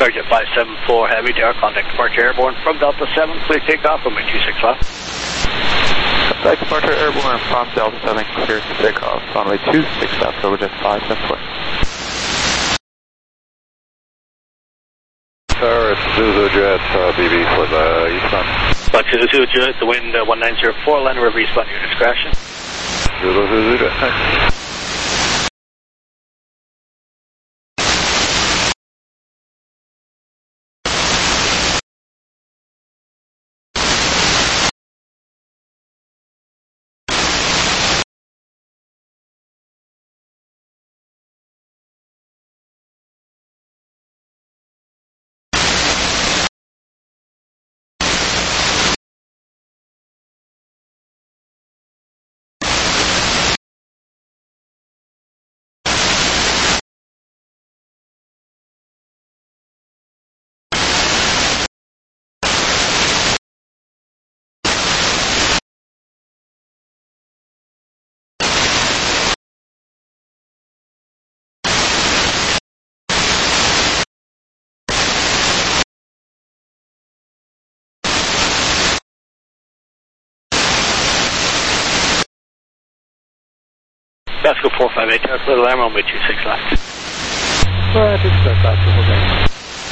Target 574 Heavy, Tower, contact departure airborne from Delta 7, clear takeoff, runway 26 left. Contact departure airborne from Delta 7, clear to takeoff, runway 26 left, over jet 574. Tower, it's Zulu Jet, BB for the eastbound. Zulu Jet, the wind 1904, land river eastbound, your discretion. Zulu Jet, thanks. Basco 458, Tower, clear the land, runway 26 left. Right, expect that, okay.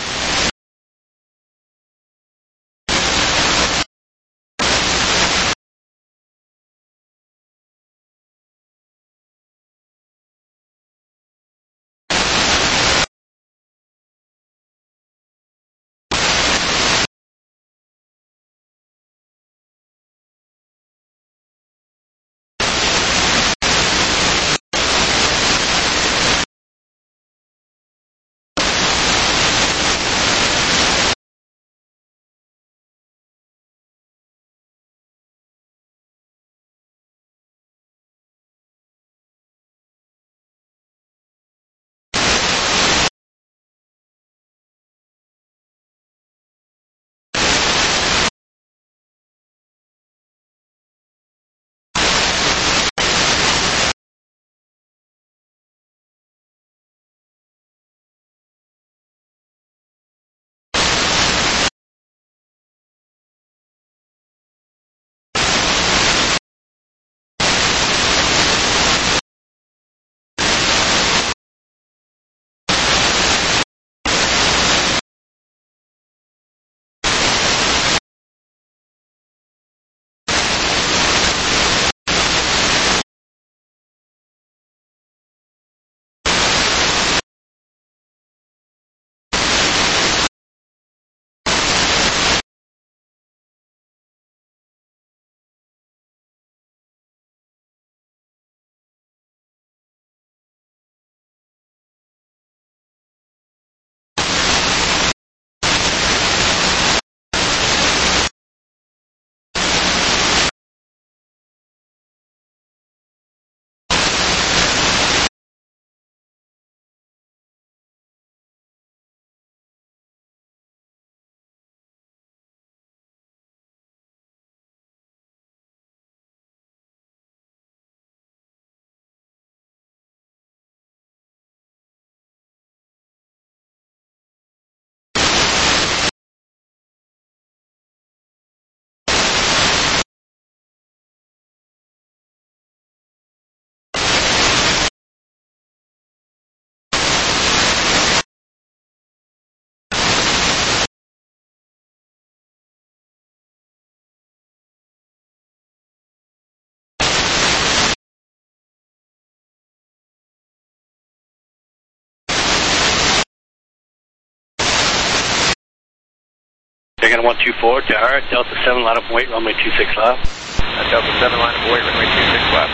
Again, 124, Tower, Delta 7, line up and wait, runway 26 left. Delta 7, line up and wait, runway 26 left,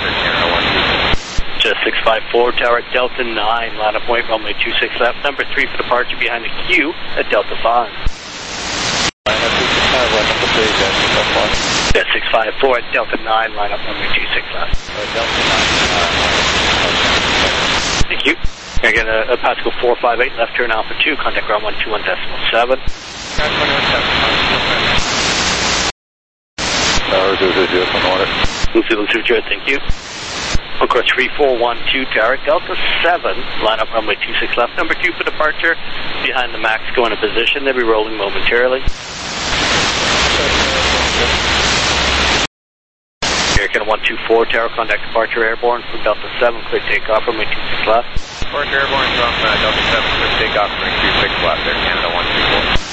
Just 654, Tower, Delta 9, line up and wait, runway 26 left. Number 3 for departure behind the queue at Delta 5. Line up 265, line up 3, Delta 5. Just 654 at Delta 9, line up runway 26 left. Delta 9, Thank you. Again, Pascal 458, left turn Alpha 2, contact ground 121.7. Tower, Zulu Jet, on order. Zulu Jet, thank you. Encore 3412 Tower, Delta 7, line up runway 26 left, number 2 for departure, behind the MAX, go into position, they'll be rolling momentarily. American 124 Tower, contact departure airborne from Delta 7, clear takeoff, runway 26 left. Departure airborne from Delta 7, clear takeoff, runway 26 left, Air Canada 124.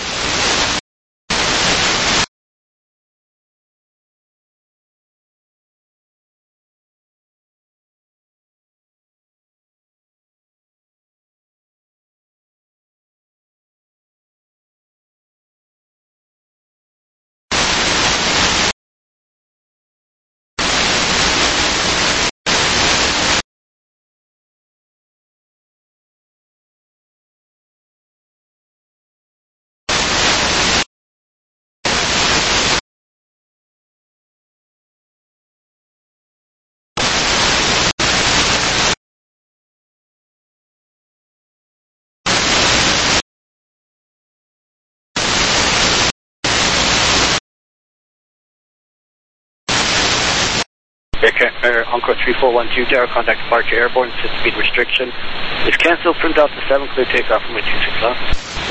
Encore 3412 Tower, contact departure airborne, speed restriction is cancelled from Delta 7, clear takeoff from 26 left.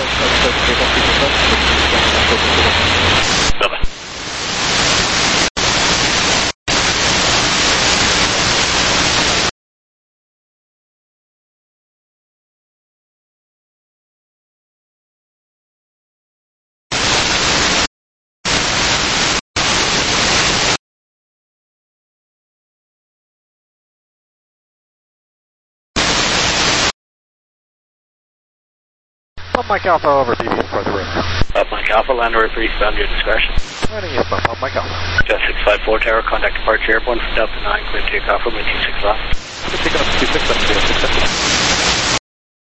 Bye-bye. Pump Mike Alpha over BB for the room. Mike Alpha, land over for eastbound, your discretion. Landing is Pump Mike Alpha. Just 654 Tower, contact departure airborne from Delta 9, clear takeoff from 26 left. Clear takeoff 26 left, 26 left.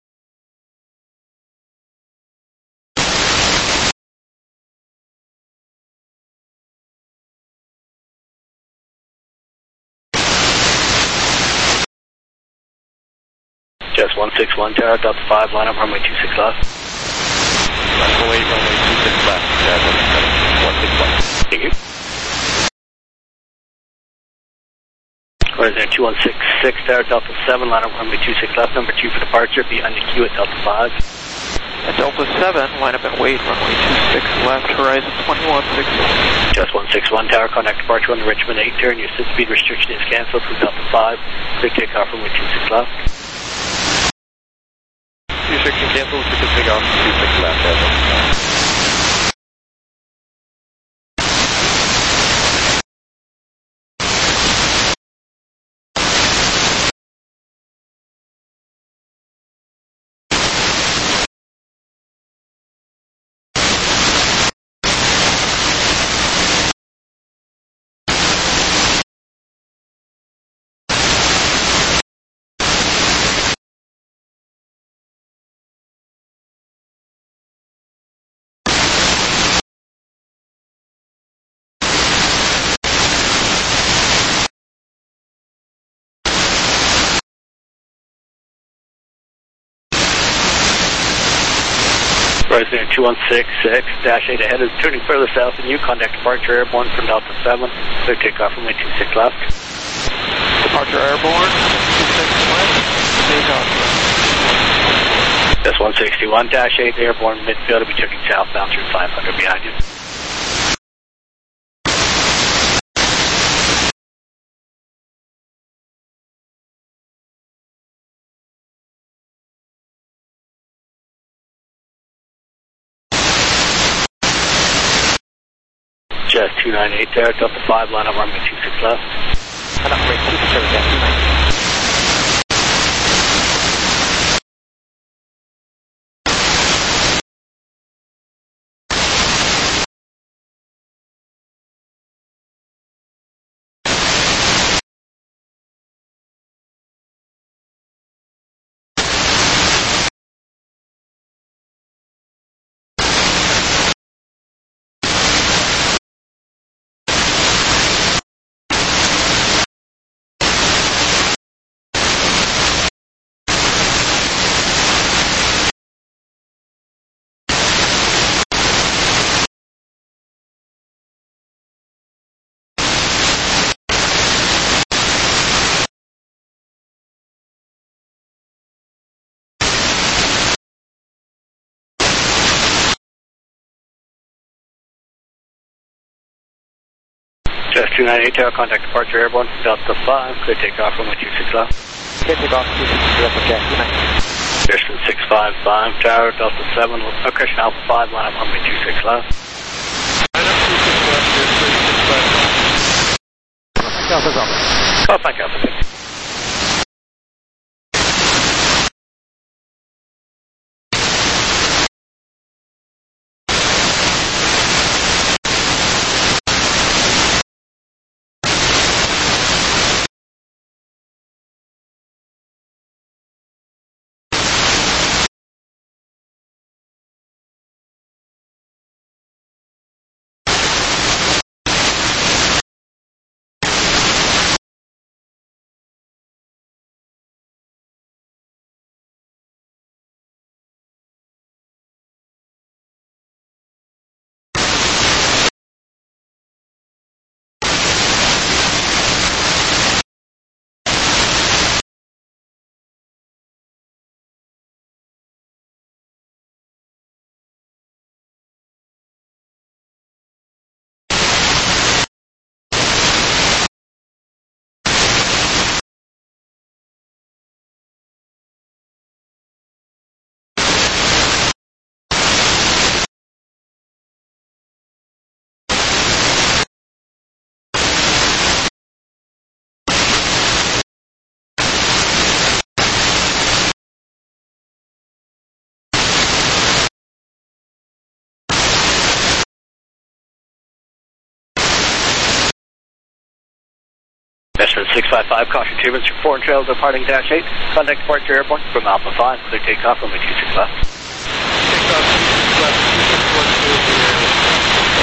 Just 161 Tower, Delta 5, line up runway 26 left. Runway 26 left, 161. Thank you. Where's there 2166 Tower, Delta 7, line up runway 26 left, number 2 for departure, behind the queue at Delta 5. At Delta 7, line up and wait, runway 26 left, horizon 2160. Just 161 Tower, contact departure on the Richmond 8 turn, your speed restriction is cancelled from Delta 5, clear takeoff runway 26 left. Restriction canceled, clear takeoff 26 left, President 2166-8 ahead is turning further south than you. Contact departure airborne from Delta 7. Clear takeoff from 26 left. Departure airborne, 26 left, takeoff. Just 161-8 airborne midfield will be turning southbound through 500 behind you. Just 298 there, Delta 5, line up runway 26 left. And up rate 27, 290. 298 Tower, contact departure airborne, Delta 5, clear takeoff, runway 26 left. Clear takeoff, 26 left, okay, good night. Distance 655 Tower, Delta 7, correction Alpha 5, line up runway 26 left. Alpha's up. Call back Alpha 6. Western 655, caution turbines, foreign trails departing dash 8, contact departure airborne from Alpha 5, clear takeoff, runway 26 left. Takeoff 26 left, 2614.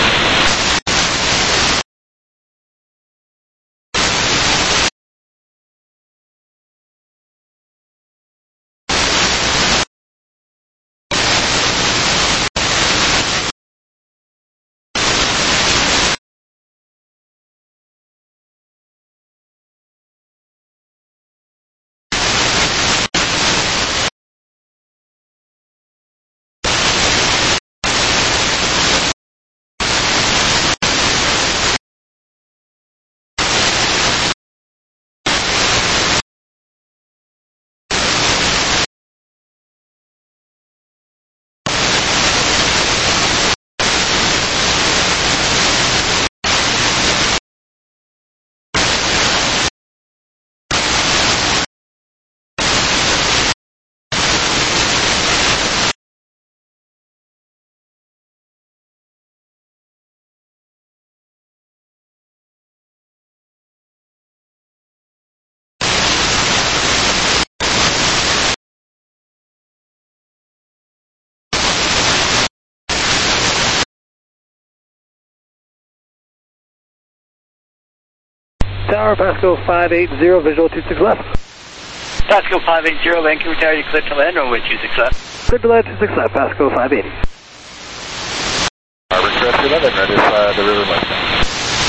Tower, Pasco 580, visual 26 left. Pasco 580, Vancouver Tower, you clear to land, runway 26 left. Clear to land 26 left, Pasco 580. Harbor Express 11, ready to the river westbound.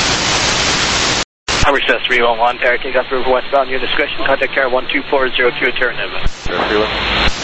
Harbor Express 311, Tower, take off river westbound, your discretion, contact Tower 12402, alternative. Express 311.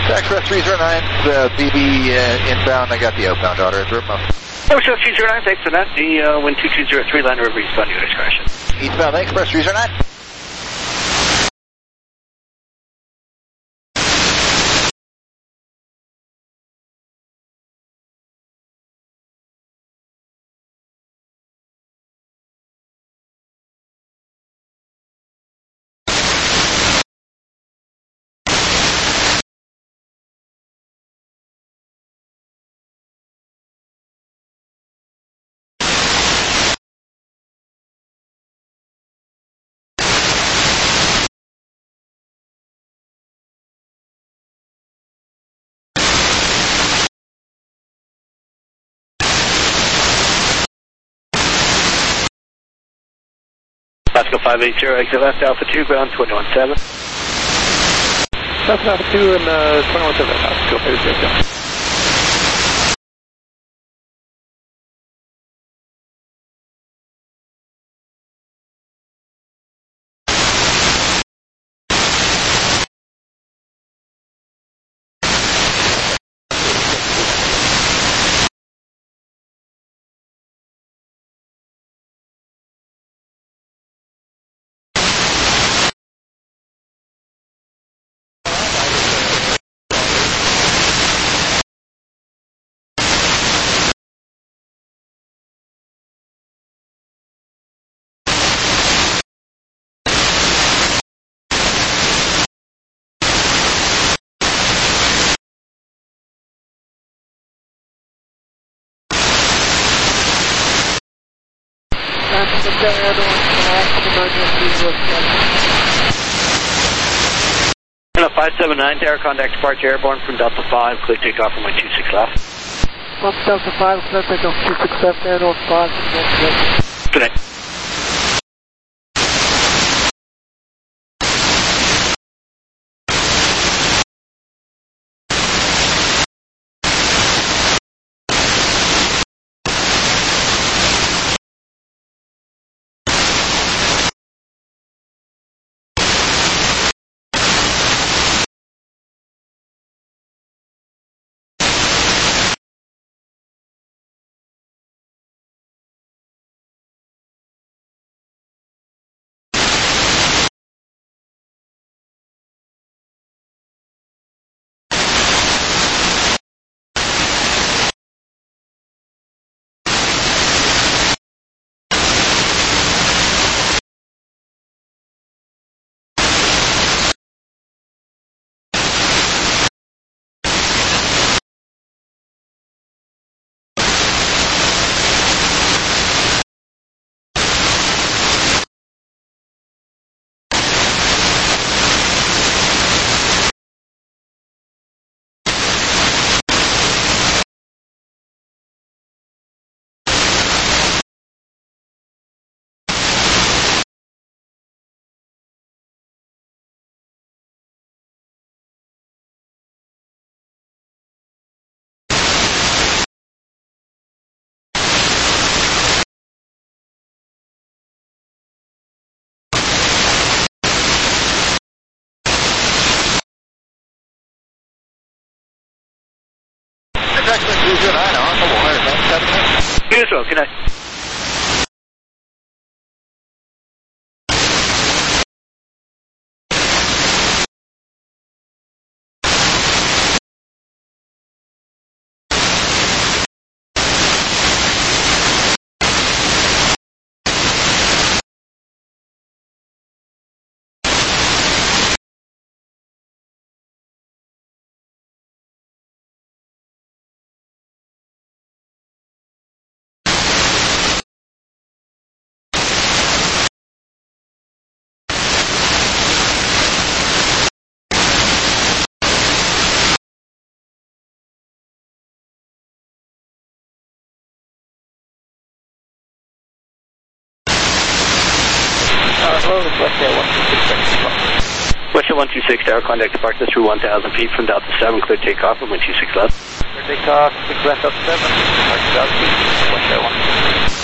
Express 309, BB inbound. I got the outbound order. Express 309, thanks for that. The wind 2203, line over eastbound, your discretion. Eastbound, Express 309. Pascal 580, exit left, Alpha 2, ground 217. That's Alpha 2 and 217, Pascal 580. And a 579, tower contact departure airborne from Delta 5, clear takeoff from 126 left. From Delta 5, clear takeoff 26 left, air north 5, Good night. Express 309 on the wire. Thanks, 7 minutes. You as well, good night. Hello, this is Western 126. Western 126, tower contact departure through 1,000 feet from Delta 7, clear takeoff from 126 left. Clear takeoff, 6 left, Delta 7, departure 1,000 feet, Western 126.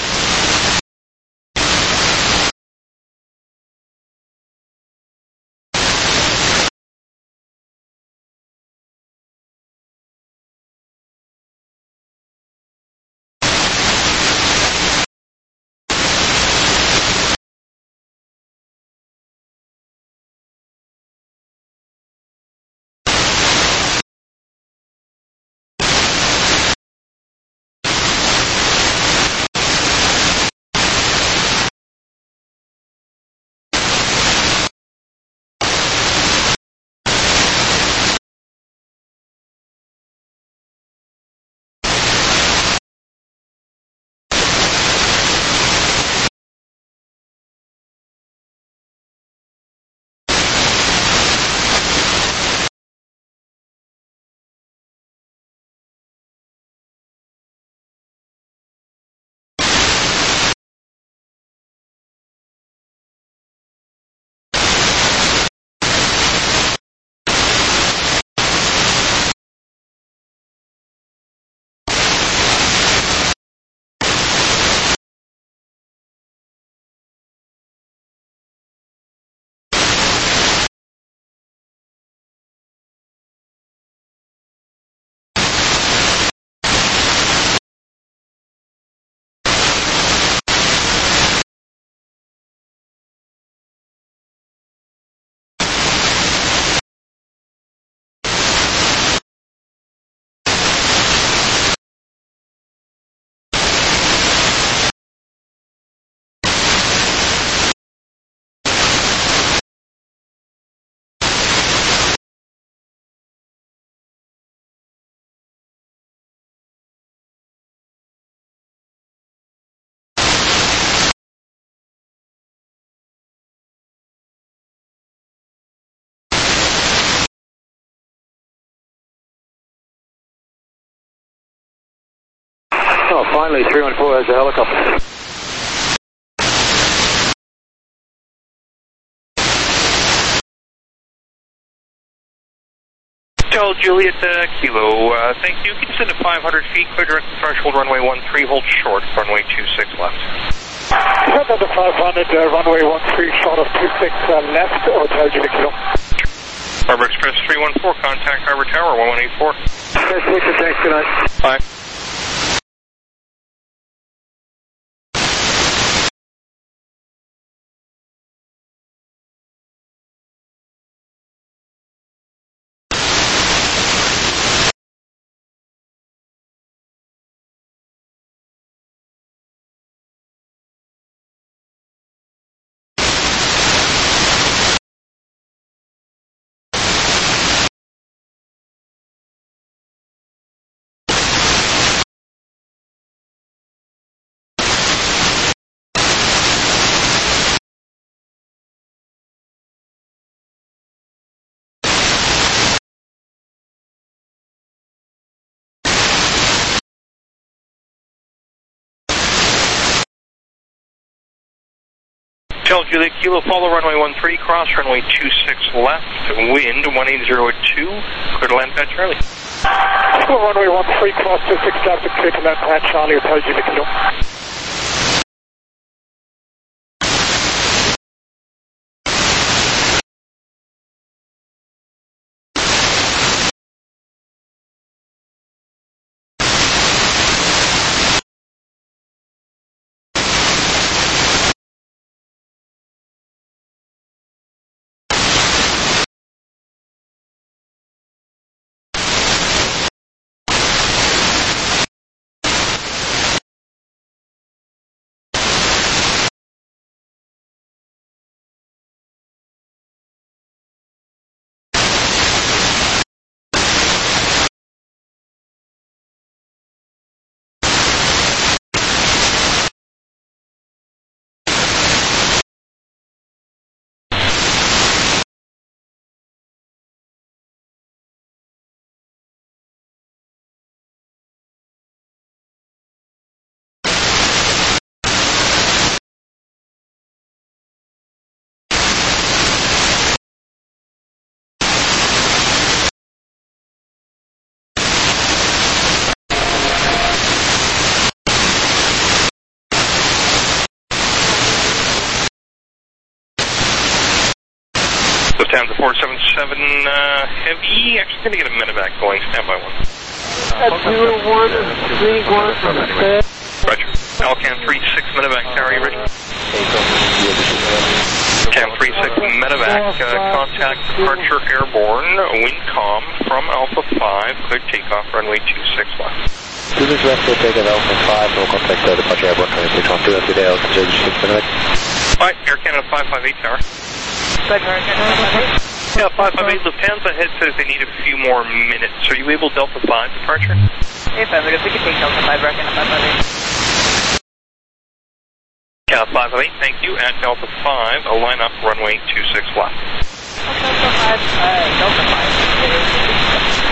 Oh, finally, 314 has a helicopter. Hotel Juliet Kilo, thank you. Can you send at 500 feet, clear direct threshold, runway 13, hold short, runway 26 left. Send at the 500, runway 13, short of 26 left, Hotel Juliet Kilo. Harbor Express 314, contact Harbor Tower 1184. Thanks, good night. Bye. Hotel Juliet Kilo, follow runway 13, cross runway 26 left, wind 1802, clear to land pad Charlie. Runway 13, cross 26 left, clear to land pad Charlie, Hotel Juliet Kilo. Lufthansa 477 Heavy, actually going to get a medevac going, standby one. At 0131 from the bed. Roger. Alcan 36 medevac tower, you ready? Cam 36 medevac, contact departure airborne, wind calm from Alpha 5, clear takeoff, runway 26 left. Students left will take at Alpha 5, no contact departure airborne, 2612, every day, Alpha 06 medevac. Alright, Air Canada 558 tower. Yeah, 558, Lufthansa head says they need a few more minutes. Are you able Delta 5 departure? Hey, 5 minutes, we can take Delta 5, Air Canada 558. Yeah, 558, thank you. At Delta 5, a line up runway 26 left. Delta 5, Delta 5.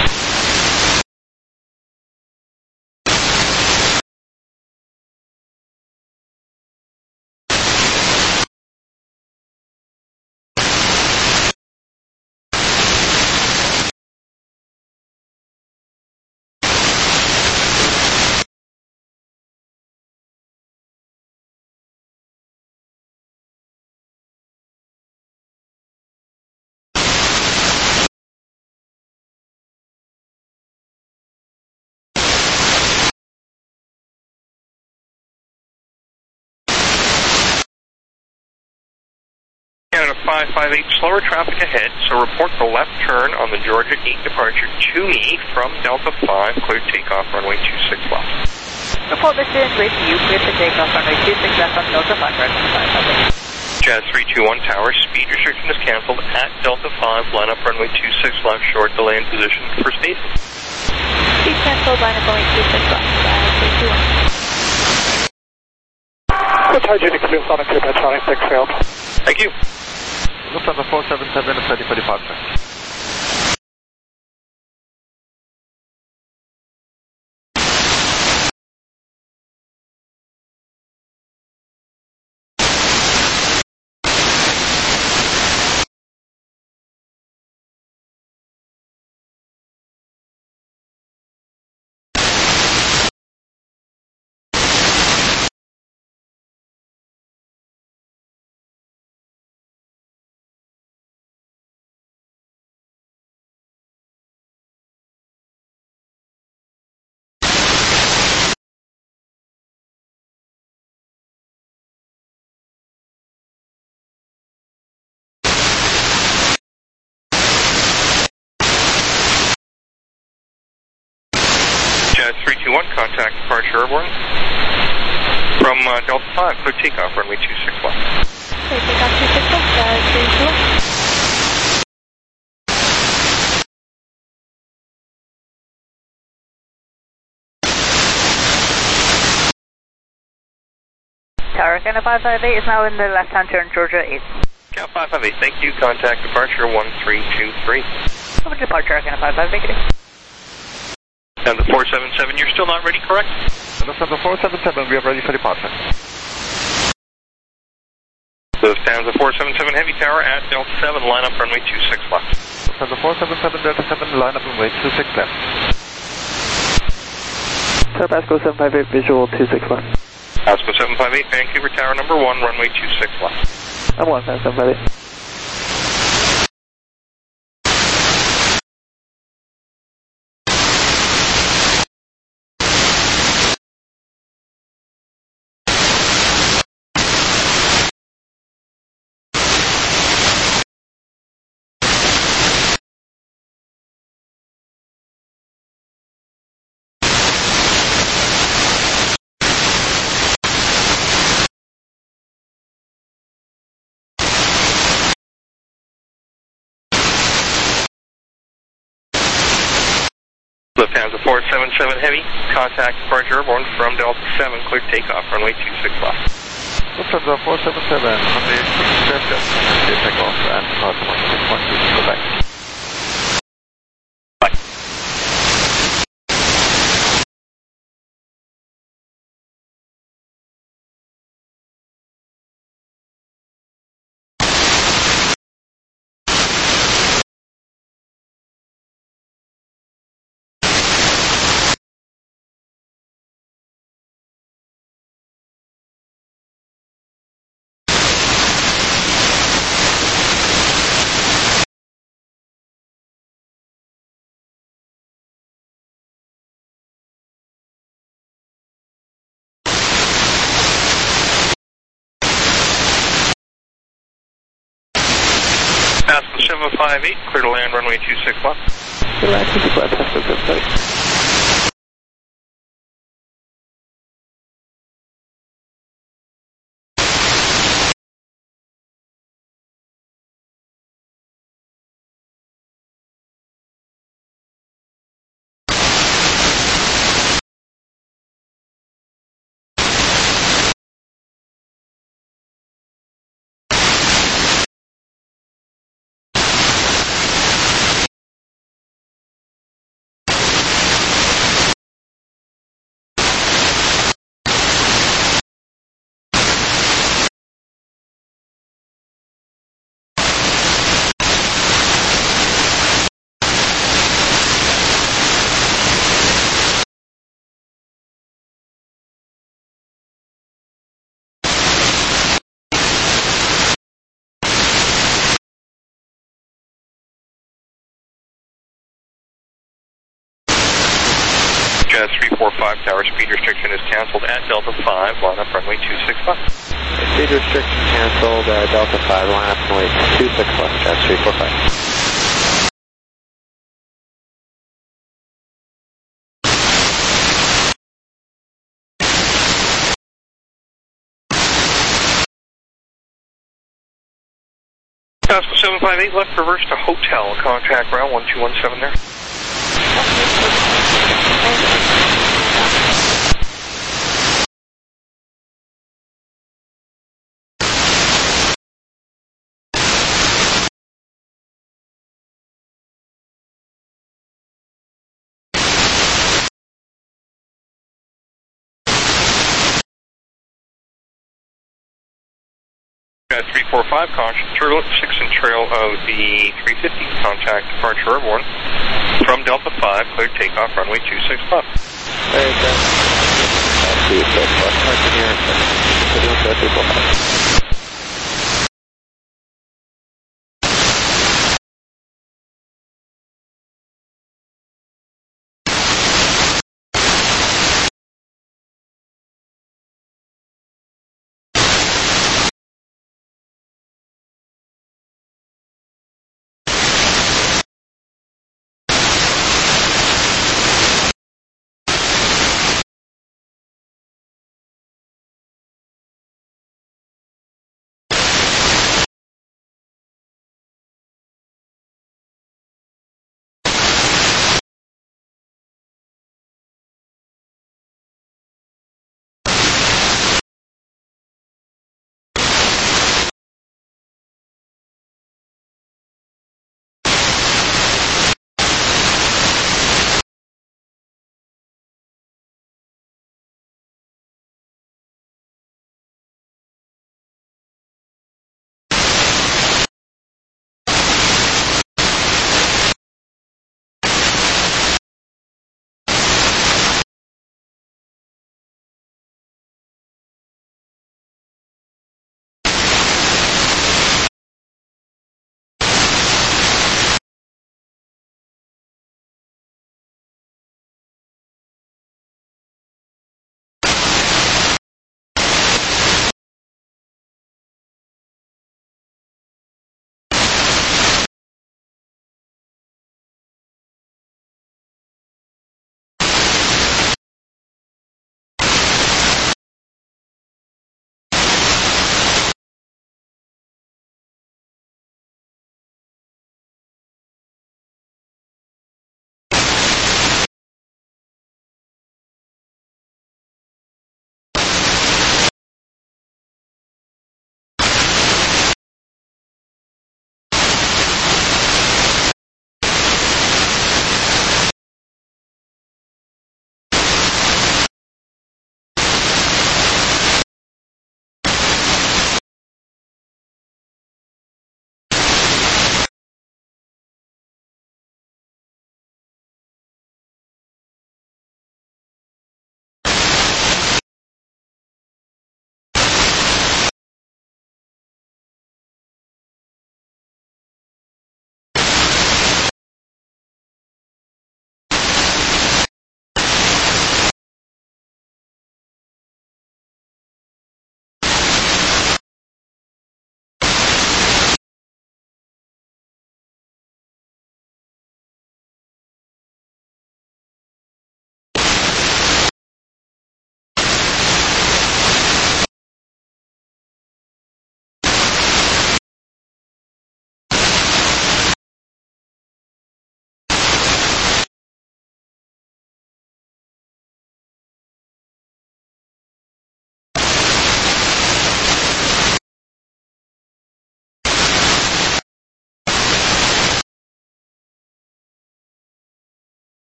Canada 558, slower traffic ahead, so report the left turn on the Georgia 8 departure to me from Delta 5, clear takeoff, runway 26 left. Report this is great to you, clear to takeoff, runway 26 left on Delta 5, Air Canada 558. Jazz 321 tower, speed restriction is cancelled at Delta 5, line up runway 26 left, short delay in position for speed. Speed cancelled, line up runway 26 left, 321. Hotel Juliet Kilo, Sonic 2, Charlie, 6 failed. Thank you. Lufthansa 477 is ready for departure. Jazz 321, contact departure airborne from Delta 5, clear takeoff, runway 26 left. Clear takeoff 26 left, Jazz 321. Tower, Canada 558 is now in the left-hand turn, Georgia 8. Cal 558, thank you. Contact departure 1323. Over departure, Canada 558. And the 477, you're still not ready, correct? Lufthansa 477, we are ready for departure. So Lufthansa 477 Heavy Tower at Delta 7, line up runway 26 left. Lufthansa 477, Delta 7, line up runway 26 left. Tower Pasco 758, visual 26 left. Pasco 758, Vancouver Tower number 1, runway 26 left. I'm 758. Lufthansa 477 Heavy, contact departure airborne from Delta 7, clear takeoff, runway 26 left. Lufthansa 477, runway 26 left, clear takeoff and depart 16.2, go back. Bye. Pasco 758, clear to land runway 26 left. Clear to land 26 left, Pasco 758. Jazz 345, tower speed restriction is canceled at Delta 5, line up runway 26 left. Speed restriction canceled, Delta 5, line up runway 26 left, Jazz 345. Pasco 758, left reverse to hotel, contact ground 1217 there. Jazz 345, caution, turbulent 6 and trail of the 350, contact departure airborne from Delta 5, cleared takeoff, runway 26 left. Very good. 26 left, marking here, Jazz 345.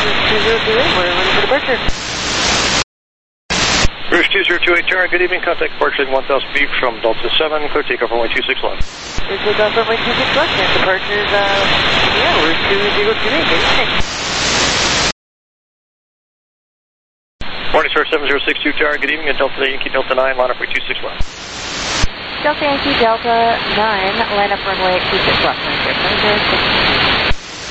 we're ready for departure. Rouge 2028 Terra, good evening. Contact departure 1000 feet from Delta 7, clear takeoff runway 26 left. Clear takeoff runway 26 left, and departure is, Rouge 2028, good evening. Morning, sir, 7062 Terra, good evening. At Delta Yankee Delta 9, line up runway 26 left. Delta Yankee Delta 9, line up runway 26 left, 7062.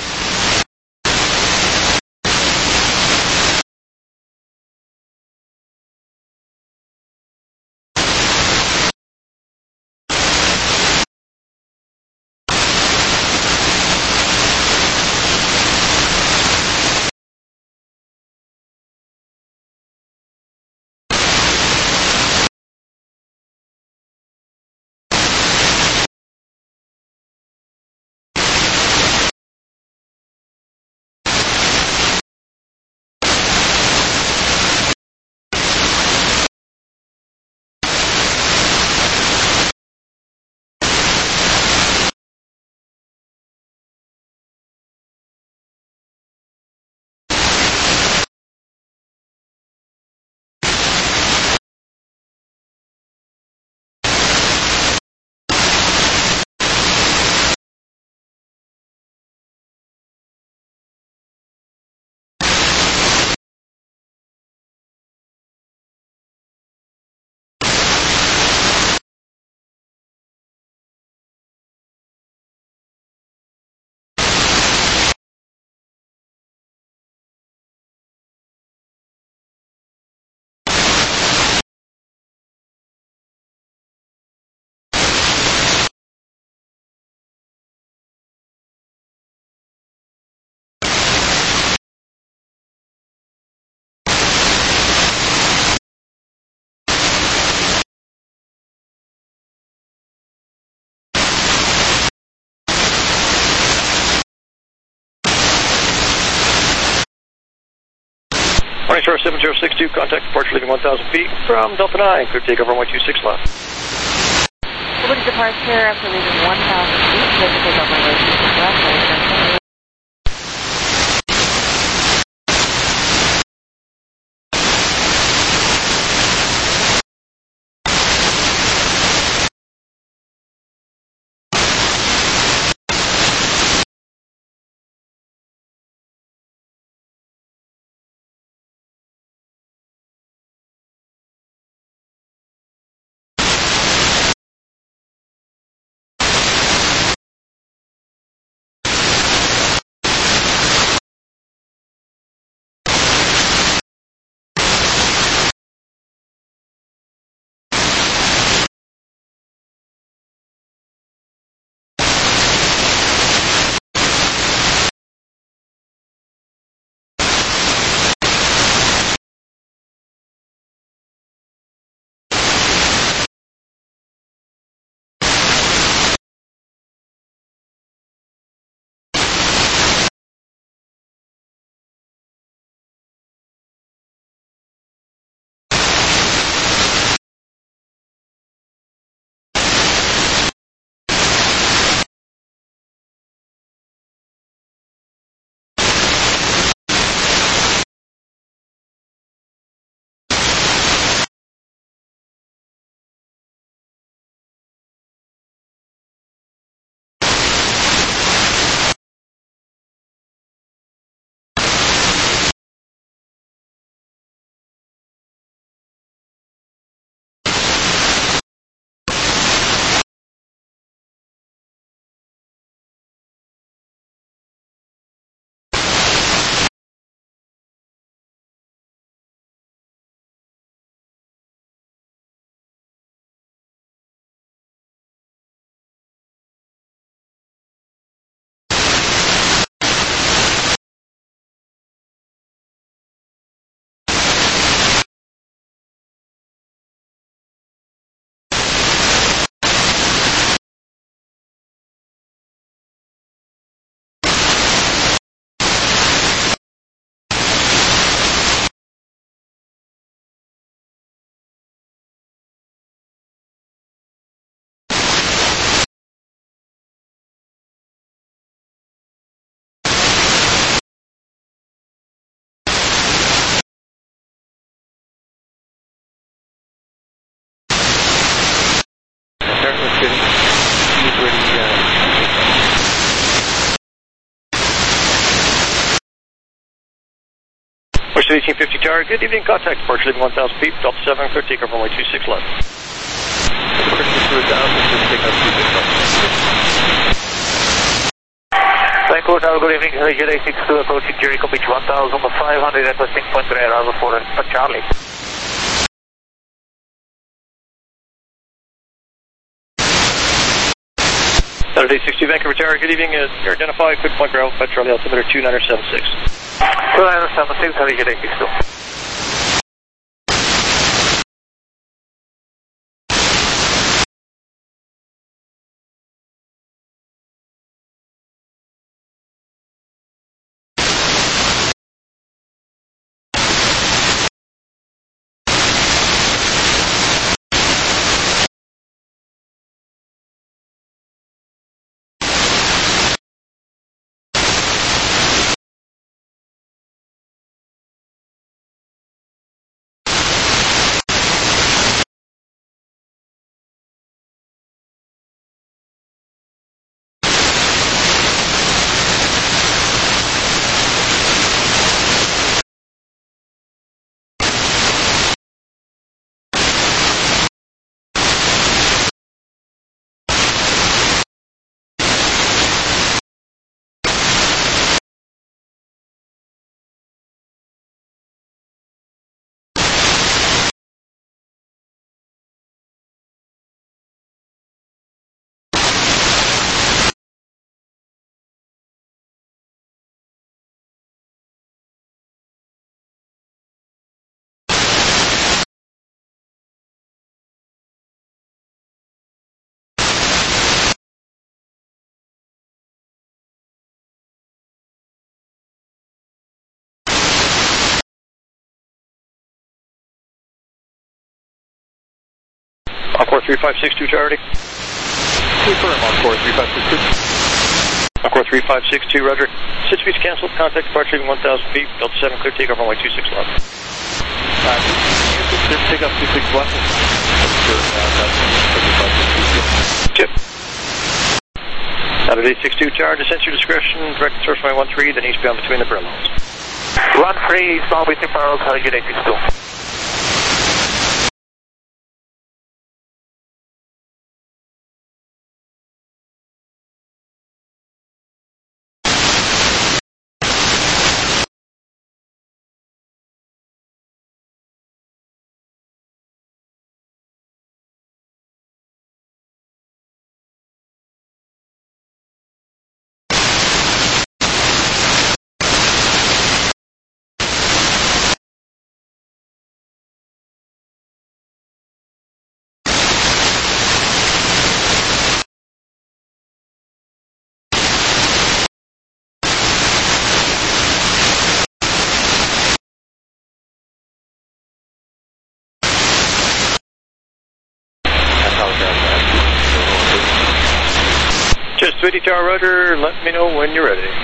Morning, sir, 7062, contact departure leaving 1000 feet from Delta 9, clear takeoff runway 26 left. Public departure after leaving 1,000 feet, clear to take off runway 26 left, Chester 1850 Tower, good evening, contact departure leaving 1,000 feet, Delta 7, clear takeoff runway 26 left. Thank you, good evening, Jet 862 approaching Jericho Beach 1,500 requesting point gray arrival for Charlie. Saturday 60 Vancouver Tower, good evening, you're identified, quick point ground, Charlie, altimeter 2976. 2976, Jet 862. Encore 3562 Charlie. Confirm, Encore 3562. Encore 3562, roger. 6 speeds canceled, contact departure leaving 1,000 feet, Delta 7, clear takeoff runway 26 left. Take off 26 left. Chip. Saturday 62 Tower, descent your discretion, direct source runway 13, then eastbound between the parallels. Run free, eastbound between parallels, Jet 862. Just 20 Tower, roger, let me know when you're ready.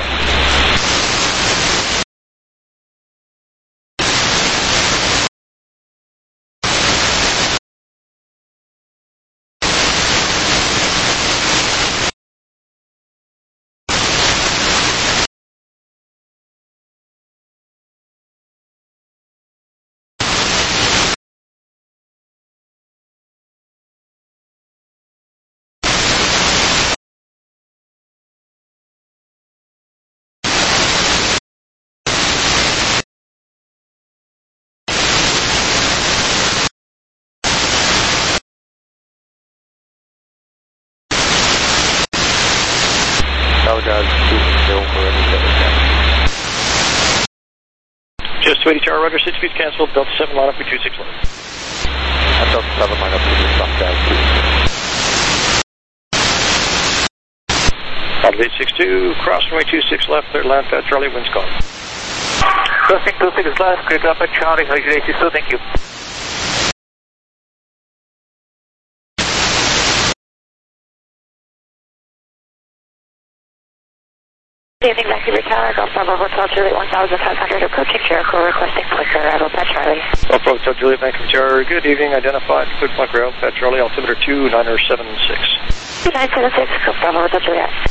Just 20 Tower, roger, 6 speeds canceled, Delta 7, line up with 26 left. Delta 7, line up with stop down 2. Delta 862, cross runway 26 left, third land pad, Charlie, winds calm. Crossing 26 left, clear up at Charlie, Jet 862, thank you. Good evening, Vancouver Tower, Golf Bravo Hotel Juliet 1500 approaching Jericho, requesting quick arrival at Charlie. Golf Bravo Hotel Juliet, Vancouver Tower, good evening, identified, quick point ground, at Charlie, altimeter 2976. 2976, Golf Bravo Hotel Juliet.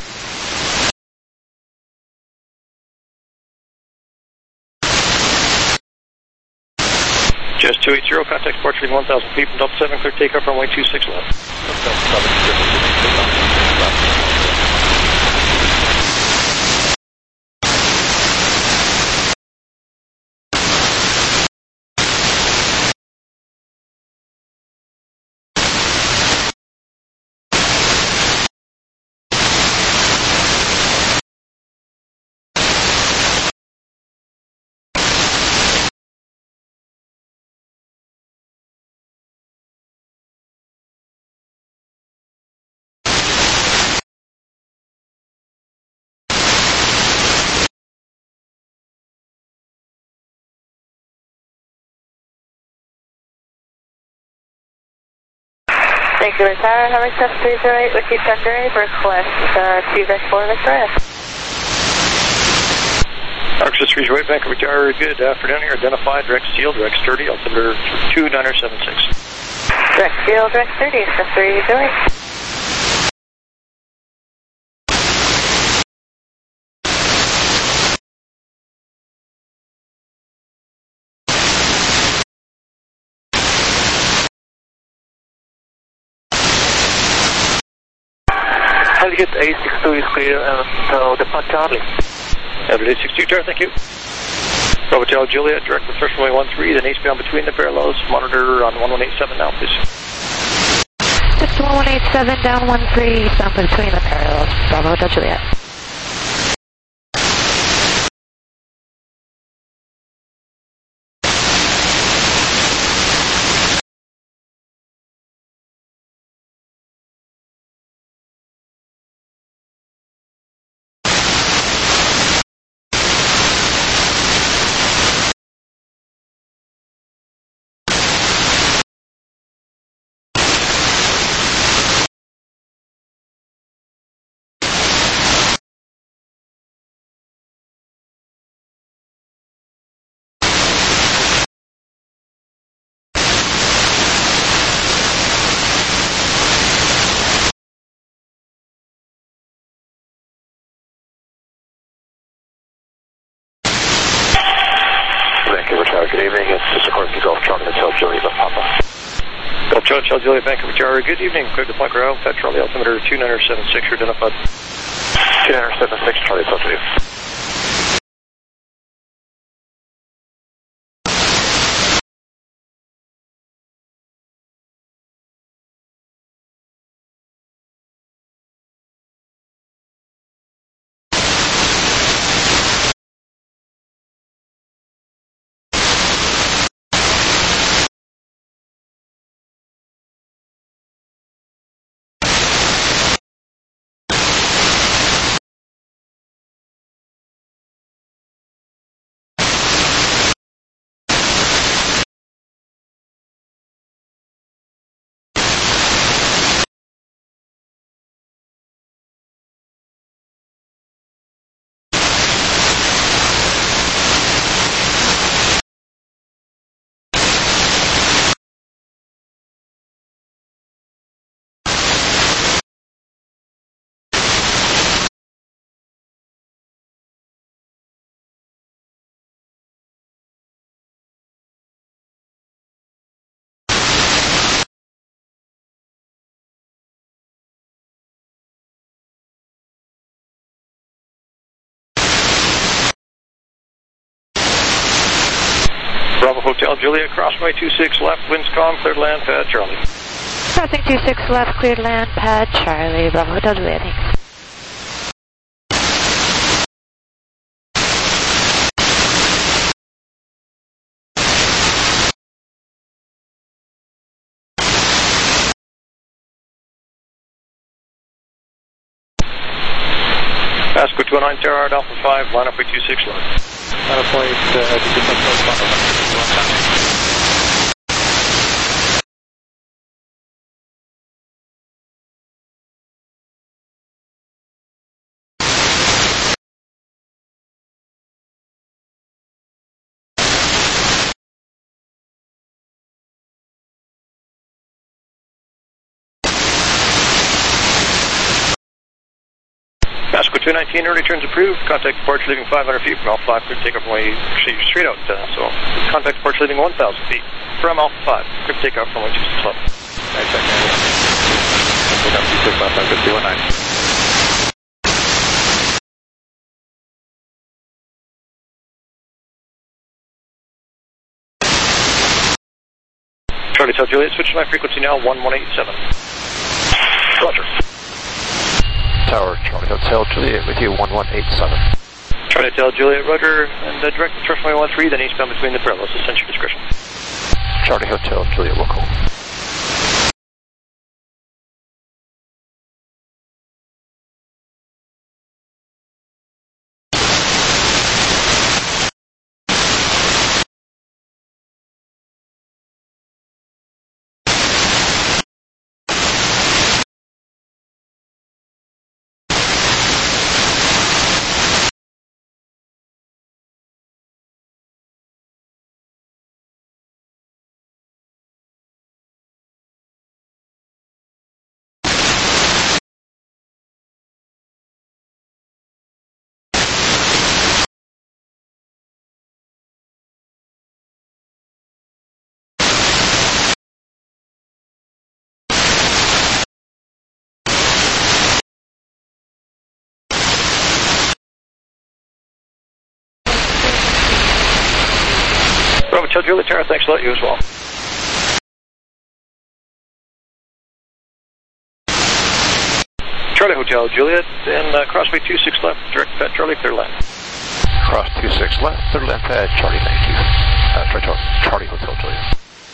280, contact departure leaving 1,000 feet from Delta 7, clear takeoff, runway 26 left. Delta 7, clear left. Vancouver Tower, Helic 7308, Whiskey Thunder, request 2-4 Victoria. Arcus 308, Vancouver Tower, good afternoon here. Identified, direct seal, direct sturdy, altimeter 2976. Direct seal, direct 30, step 308. Get A62 is clear and depart Charlie. Everett 62 Tower, thank you. Bravo Hotel Juliet, direct with first runway 13, then eastbound between the parallels. Monitor on 1187 now, please. Just 1187, down 13, eastbound between the parallels. Bravo Hotel Juliet. Good evening, it's Corky Golf Charlie Hotel Juliet, Papa. Golf Charlie Hotel Juliet, Vancouver Tower, good evening. Cleared to Point Royal, Fat Charlie, altimeter 2976, you're identified. 2976, Charlie Hotel Juliet. Bravo Hotel Juliet, crossway 26 left, winds calm, cleared land, pad Charlie. Crossing 26 left, cleared land, pad Charlie, Bravo Hotel Juliet, thanks. Pasco 209 Terra, Alpha 5, line up with 26 left. Line up point, Pasco 219, early turns approved. Contact departure leaving 500 feet from Alpha 5. Clear takeoff runway straight out. So contact departure leaving 1,000 feet from Alpha 5. Clear takeoff runway 26 left. Nice second. Takeoff 26 left, 5019. Charlie Hotel Juliet, switch to my frequency now, 1187. Roger. Tower, Charlie Hotel Juliet with you, 1187. Charlie Hotel Juliet, roger, and direct approach runway 13, then eastbound between the parallels. Ascend your discretion. Charlie Hotel Juliet, local. Bravo Hotel Juliet, Tara, thanks a lot, you as well. Charlie Hotel Juliet, and crossway 26 left, direct pad Charlie, clear land. Cross 26 left, third land pad, Charlie, thank you. Charlie Hotel Juliet.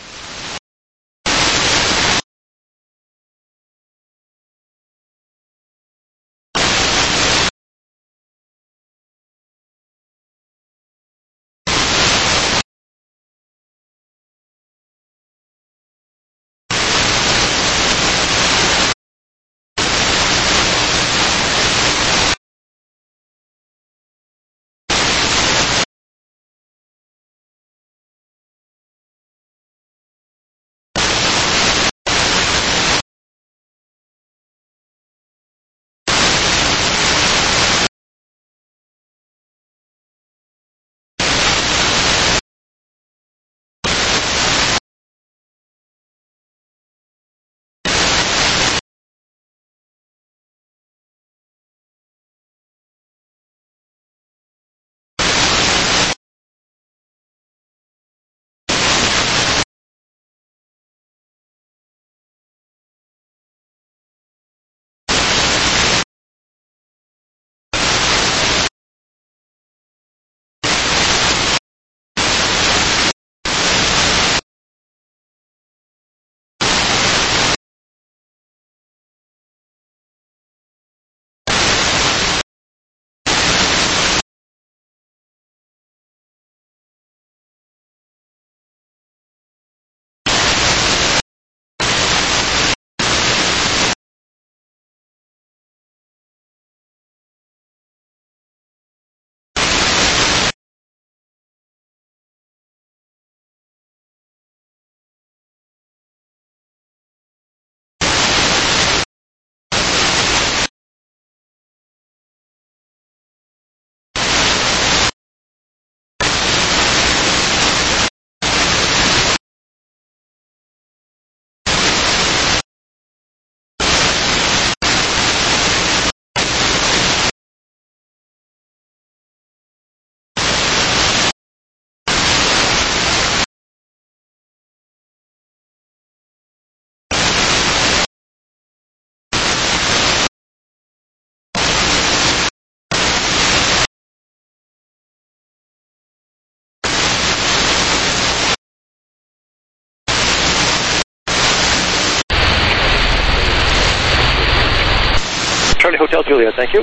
Charlie Hotel Juliet, thank you.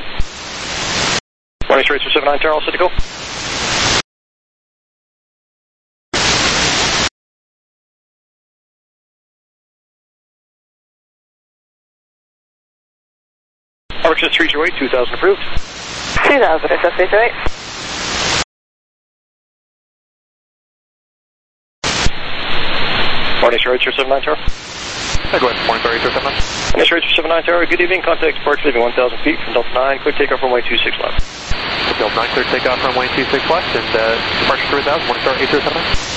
Morning, Straits for 79 Tower, all set to go. RX 328, 2000 approved. 2000, SS 328. Morning, Straits for 79 Tower. Go ahead, morning, sorry, 879. Yes, Richard 79 Tower, good evening. Contact departure leaving 1,000 feet from Delta 9. Clear takeoff runway 26 left. Delta 9, clear takeoff runway 26 left, and departure 3000, morning, sorry, 879.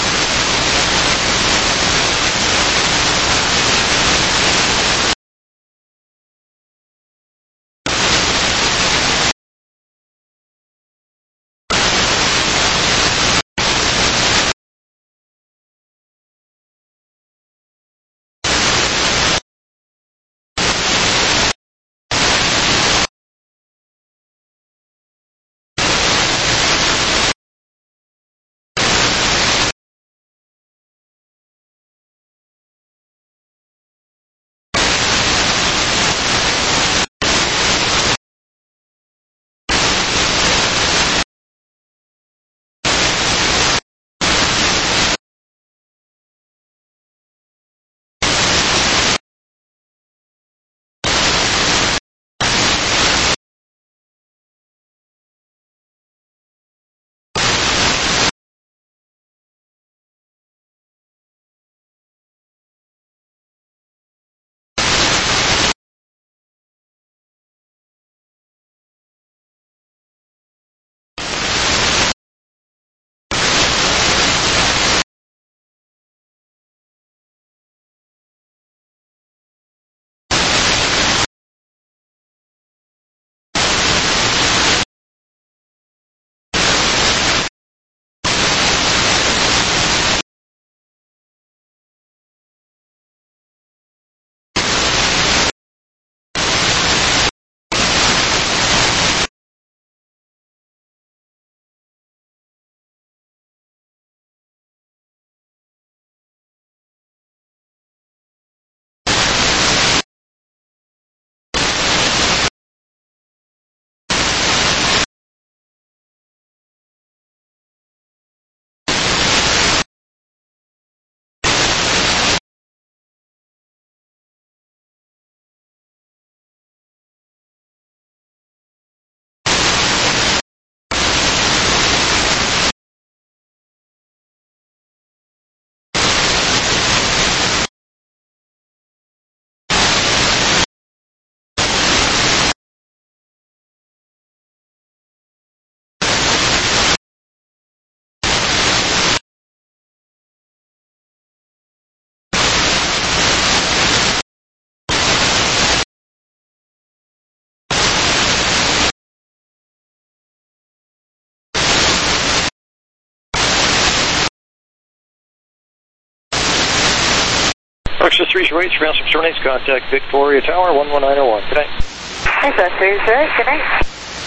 Access 308, ground from Stern contact Victoria Tower, 11901. Good night. Access 308, good night.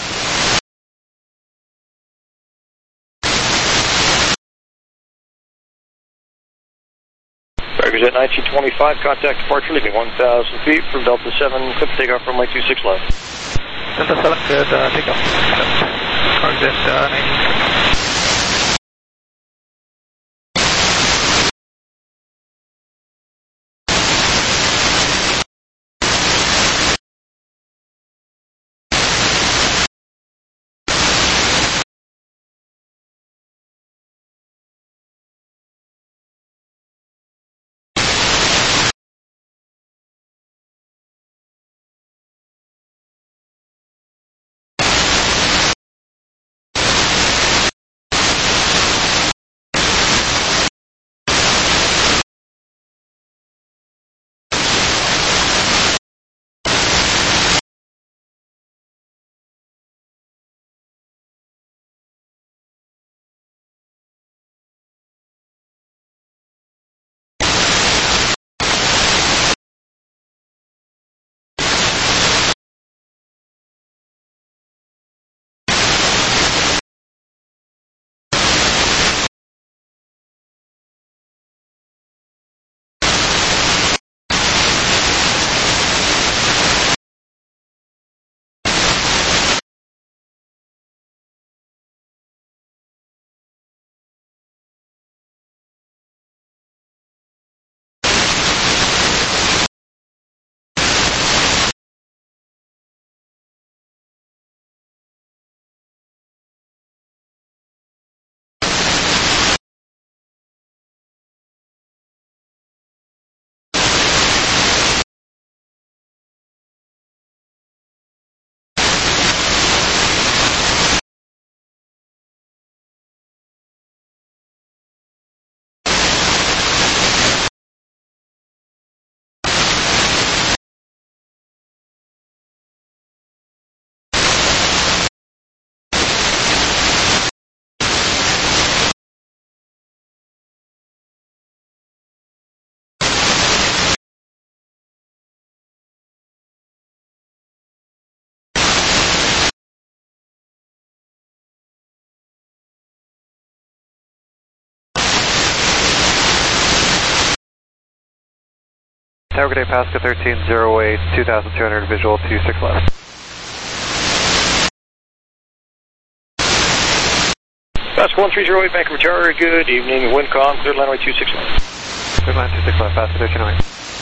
Jet 1925, contact departure leaving 1,000 feet from Delta 7, clip takeoff runway 26 left. Delta 7, good takeoff. Target 19. Tower, good day, Pasco 1308, 2200, visual 26 left. Pasco 1308, Vancouver Tower, good evening, Windcom, clear runway 26 left. Clear line 26 left, Pasco 1308.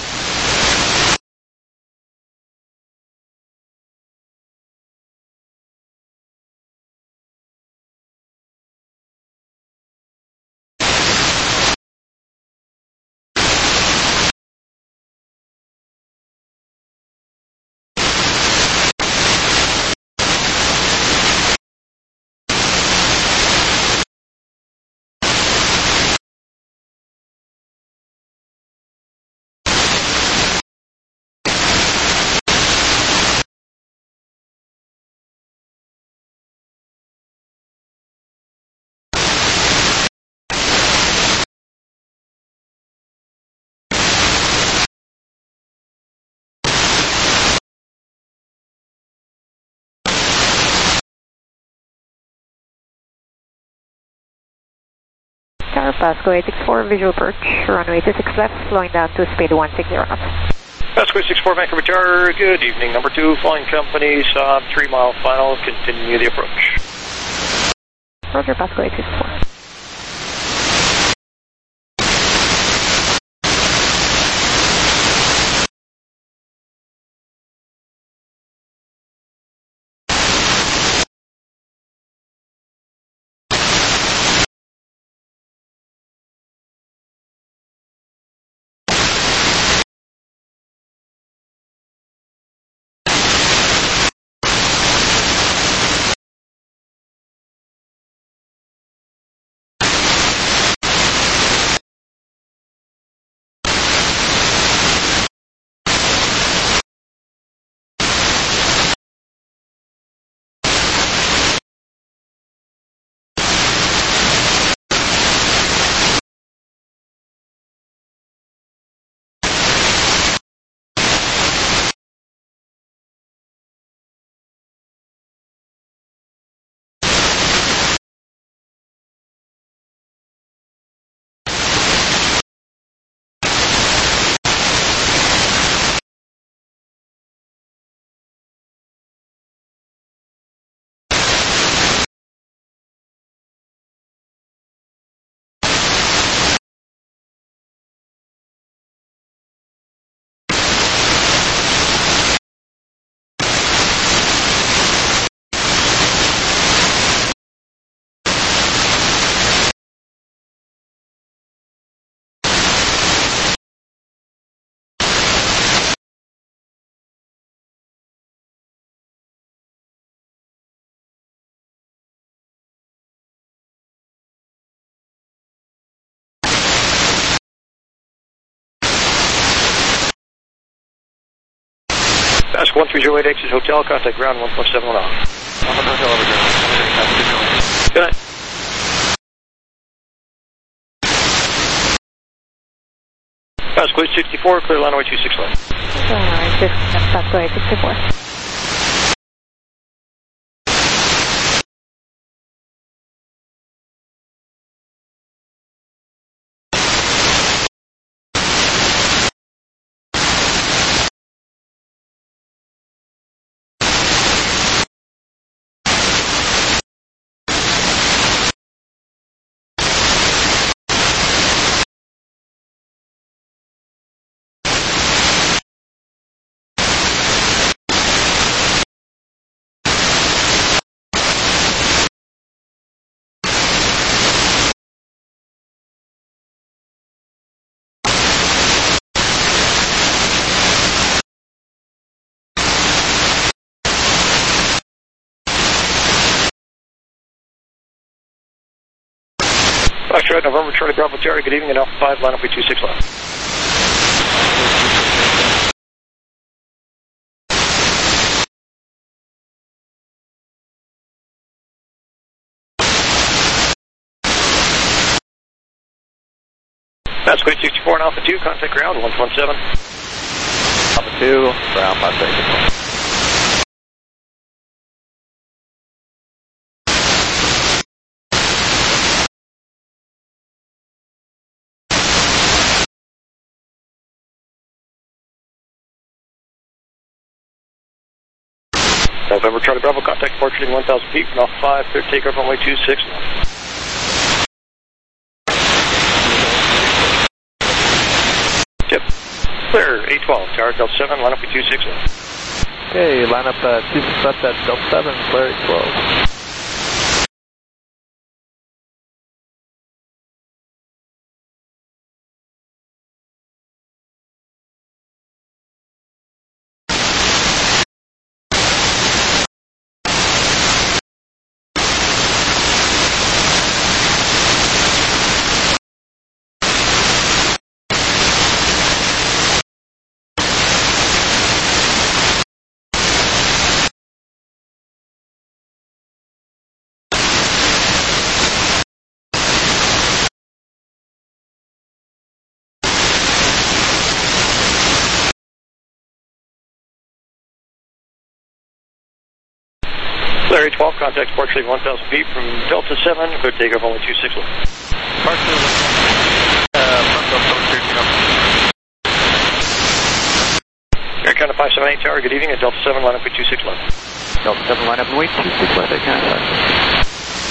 Tower, Pasco 864, visual approach, runway 26 left, slowing down to speed 160 knots. Pasco 864, Vancouver Tower, good evening, number 2, flying company, Saab 3 mile final, continue the approach. Roger, Pasco 864. Pasco 1308, exit hotel, contact ground 1.7 off. Hotel over ground. Good night. Pasco 864, clear runway 26 left. Runway 26 left, Pasco 864. Foxtrot, November, Charlie Bravo, Terry, good evening, and Alpha 5, line up with 26 left. Pasco 864 and Alpha 2, contact ground 117. Alpha 2, ground 536. November Charlie Bravo, contact departure leaving 1,000 feet from Alpha 5, clear takeoff runway 26 left. Tip. Clear, 812, tower Delta 7, line up with 26 left. Okay, line up 26 left at Delta 7, clear 812. Clear 812, contact departure leaving 1,000 feet from Delta 7, clear takeoff runway 26 left. Departure from Delta 7, clear takeoff. Air Canada 578 tower, good evening, at Delta 7, line up with 26 left. Delta 7, line up and wait 26 left at Canada.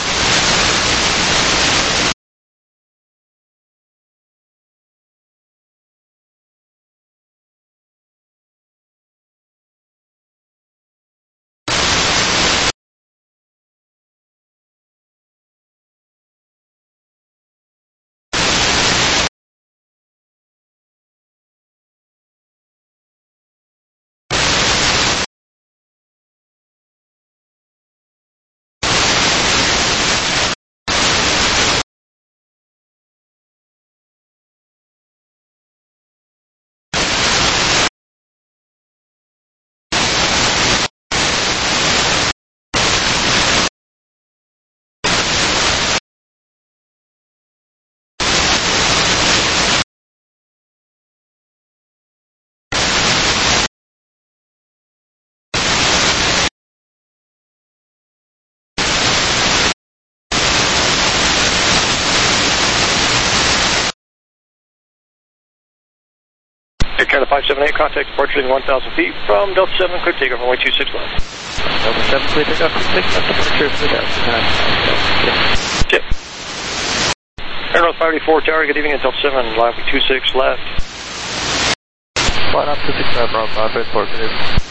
Air Canada 578, contact departure leaving 1,000 feet from Delta 7, clear takeoff runway 26 left. Delta 7, clear takeoff 26 left, departure for Delta 7. Tip. Air North 584 tower, good evening, at Delta 7, line up with 26 left. Line up 26 left, Bravo 5, report, good evening.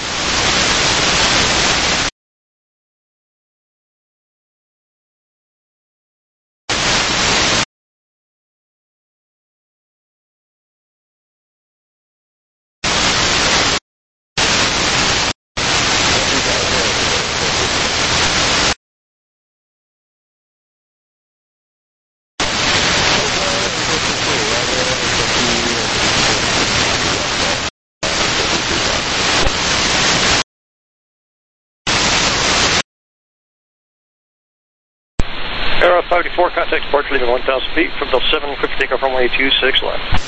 Air North 584, contact departure leaving 1,000 feet from Delta 7, clear takeoff runway 26 left.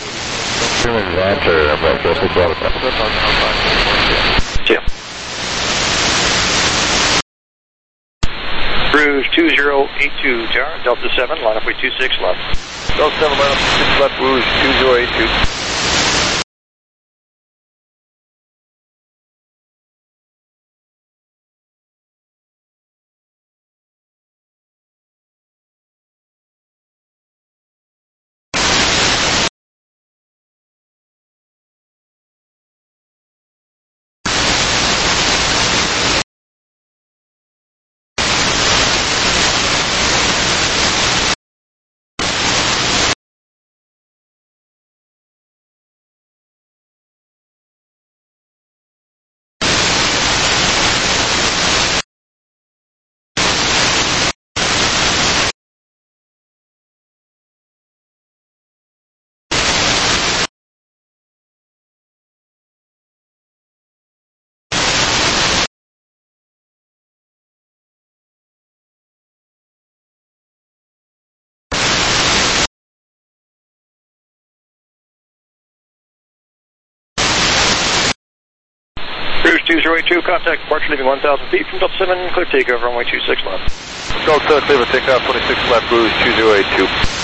Tip. Rouge 2082 tower, Delta 7, line up with 26 left. Delta 7, line up 26 left, Rouge 2082. Rouge 2082, contact departure leaving 1,000 feet from Delta 7, clear takeoff runway 26 left. Delta 7, clear takeoff 26 left, Rouge 2082.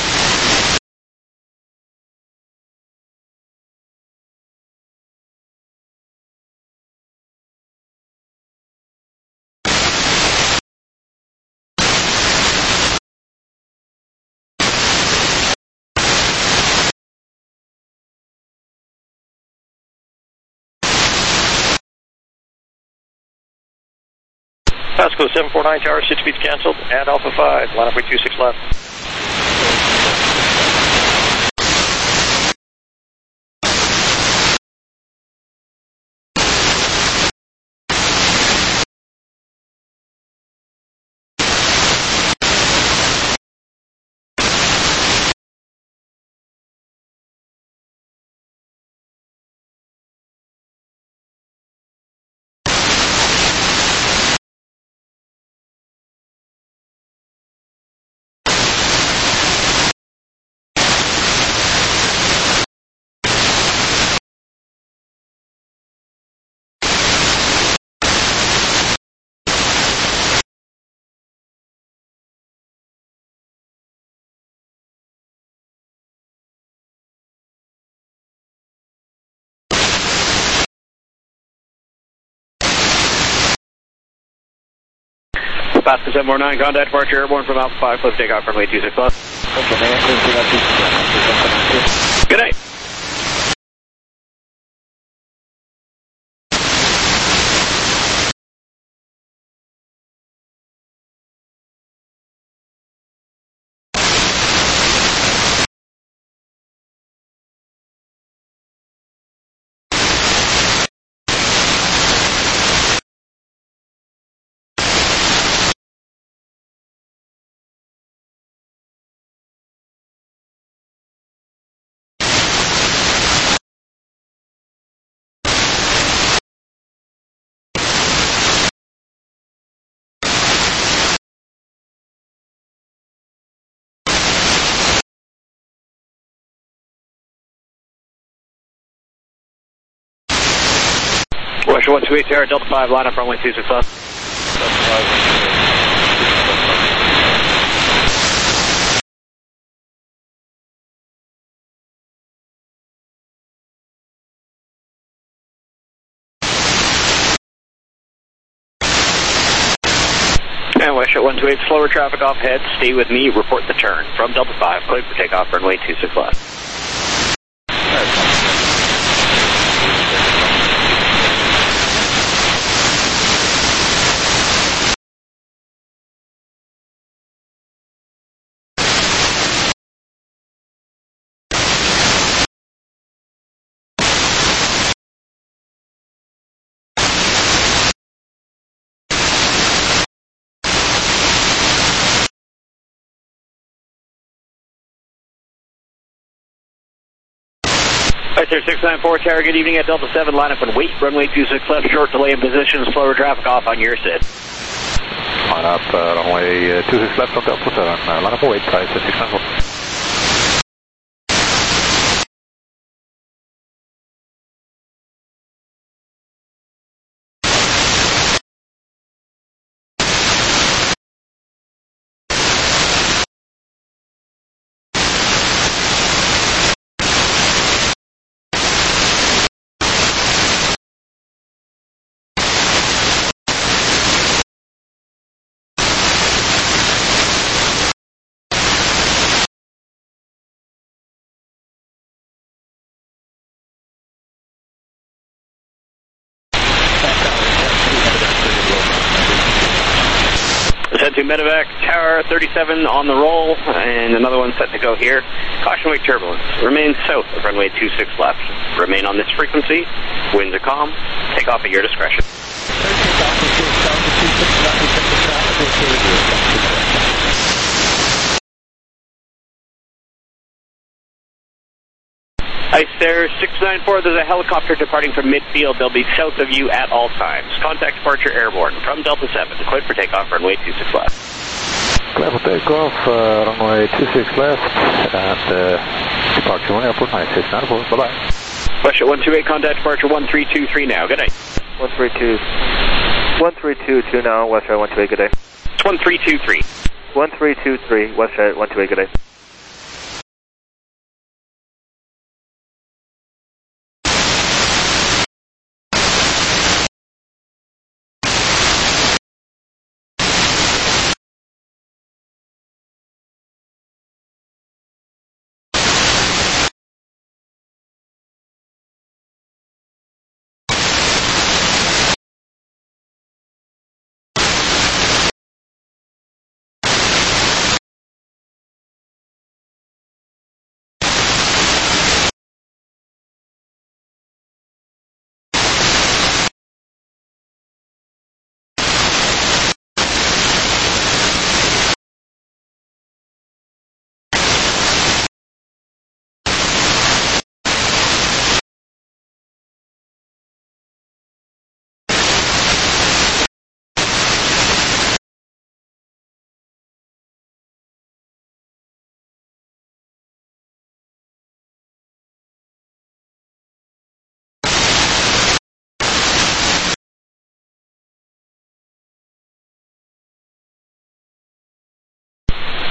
Pasco 749 tower, 6 speeds canceled, and Alpha 5, line up with 26 left. Pasco 749, contact departure airborne from Alpha 5, close takeoff runway 26 left. Good night. Russia 128 Sierra Delta 5, line up runway 26 left. And Westjet 128, slower traffic off head, stay with me, report the turn. From Delta 5, cleared for takeoff, runway 26 left. Sir 694 Tower, good evening at Delta 7, line up and wait, runway 26 left, short delay in position, slower traffic off on your set. Line up, runway 26 left on Delta 7, line up and wait, price 694. Set to Medevac Tower 37 on the roll, and another one set to go here. Caution wake turbulence. Remain south of runway 26 left. Remain on this frequency. Winds are calm. Take off at your discretion. Ice there, 694, there's a helicopter departing from midfield. They'll be south of you at all times. Contact departure airborne from Delta 7. Cleared for takeoff, runway 26 left. Clear for takeoff, runway 26 left, and departure on airport 9694. Bye-bye. Westjet 128, contact departure 1323 now. Good night. 1322 now, Westjet 128, good day. 1323. 1323, Westjet 128, good day.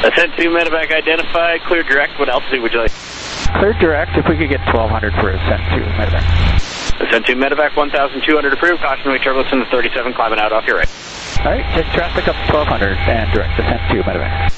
Ascent 2 medevac identified, clear direct. What altitude would you like? Clear direct, if we could get 1200 for Ascent 2 medevac. Ascent 2 medevac 1200 approved. Caution wing turbulence in the 37, climbing out off your right. All right, check traffic up 1200 and direct Ascent 2 medevac.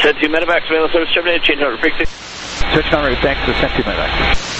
Send 2 medevacs, available service terminated, change on route frequency. Switch on route, thanks, send 2 medevacs.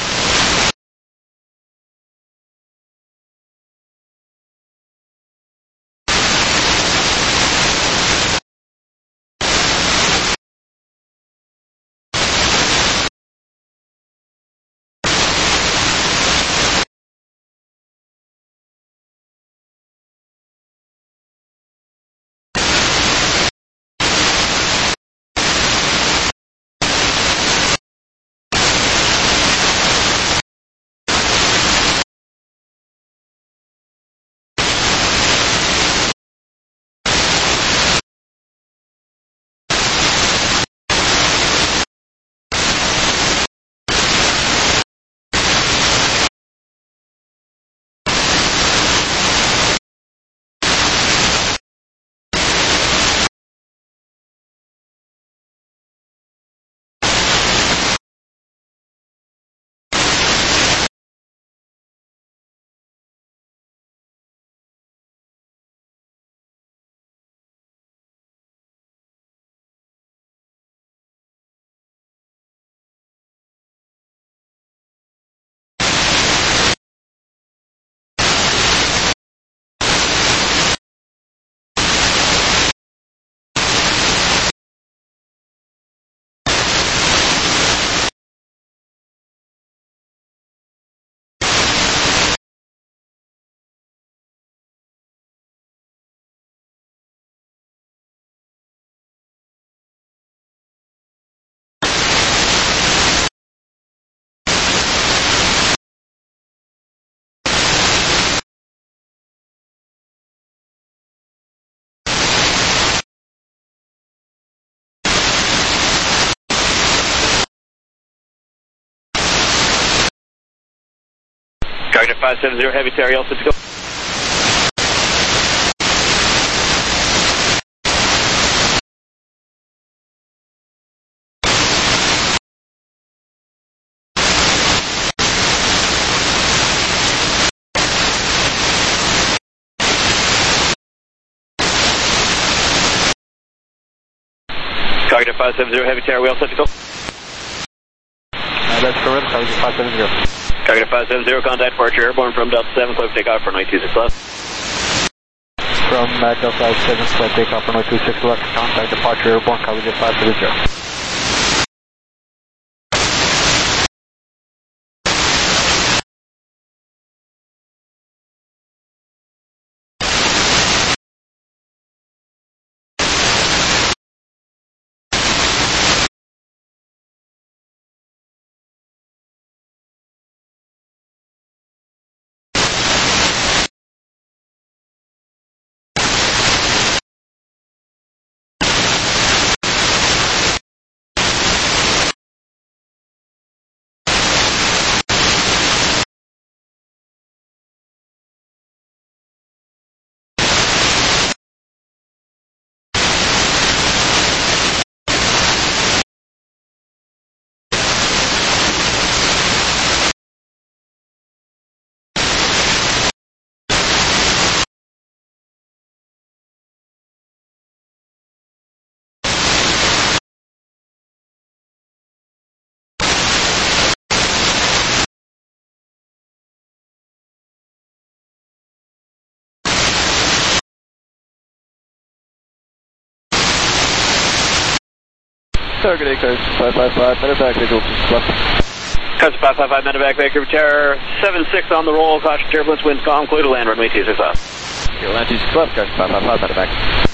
Target 570, heavy Terry, all set to go. Target 570, heavy Terry, all set to go. That's correct, target 570. Target 570, contact departure airborne from Delta 7, clear for takeoff, runway 26 left. From Delta 7, clear takeoff, runway 26 left, contact departure airborne, coverage 570. Target Coast 555, medevac visual left. Coast 555, medevac, Vancouver Terror, 76 on the roll, caution turbulence, winds calm, clear to land, runway 26 left. Land 26 left, Coast 555, medevac.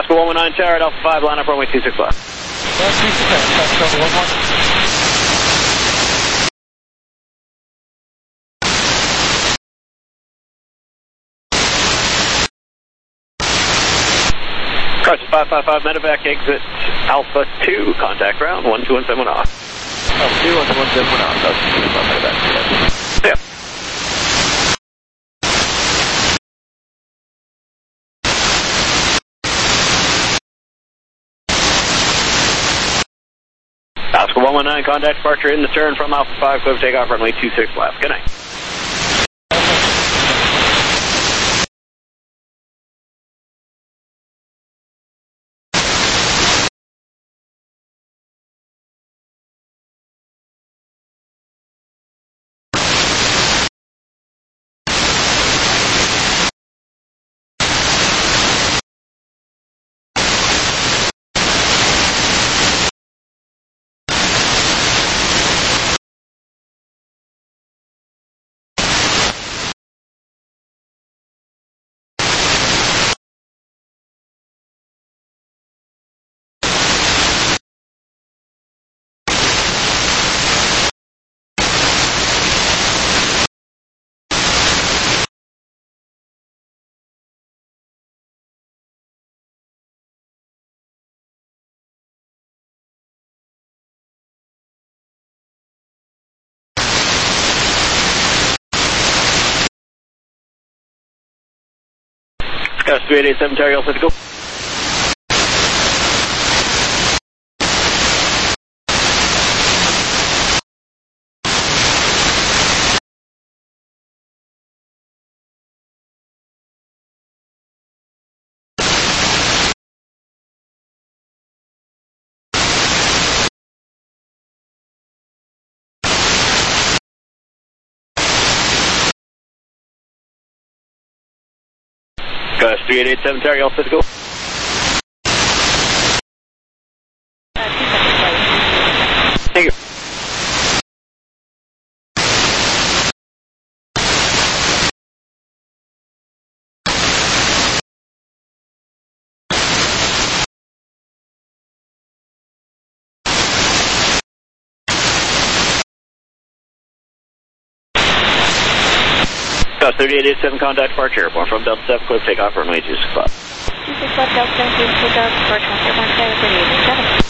Oscar 119 Tower at Alpha 5, line up runway 26 left. 26 left, Oscar 119. Cross 555 medevac exit Alpha 2, contact ground 12171 off. Alpha 2, 12171 off, Alpha 2, medevac. Yeah. Oscar 119, contact departure in the turn from Alpha 5, clear for takeoff runway 26 left. Good night. Scottish 3887 Tower, you'll set to go. Scottish 3887 Tower, you'll set to go. Thank you. Scottish 3887 contact departure airborne from Delta 7, clear for takeoff runway 26 left. 26 left, Delta 7, please take off for transfer 173887.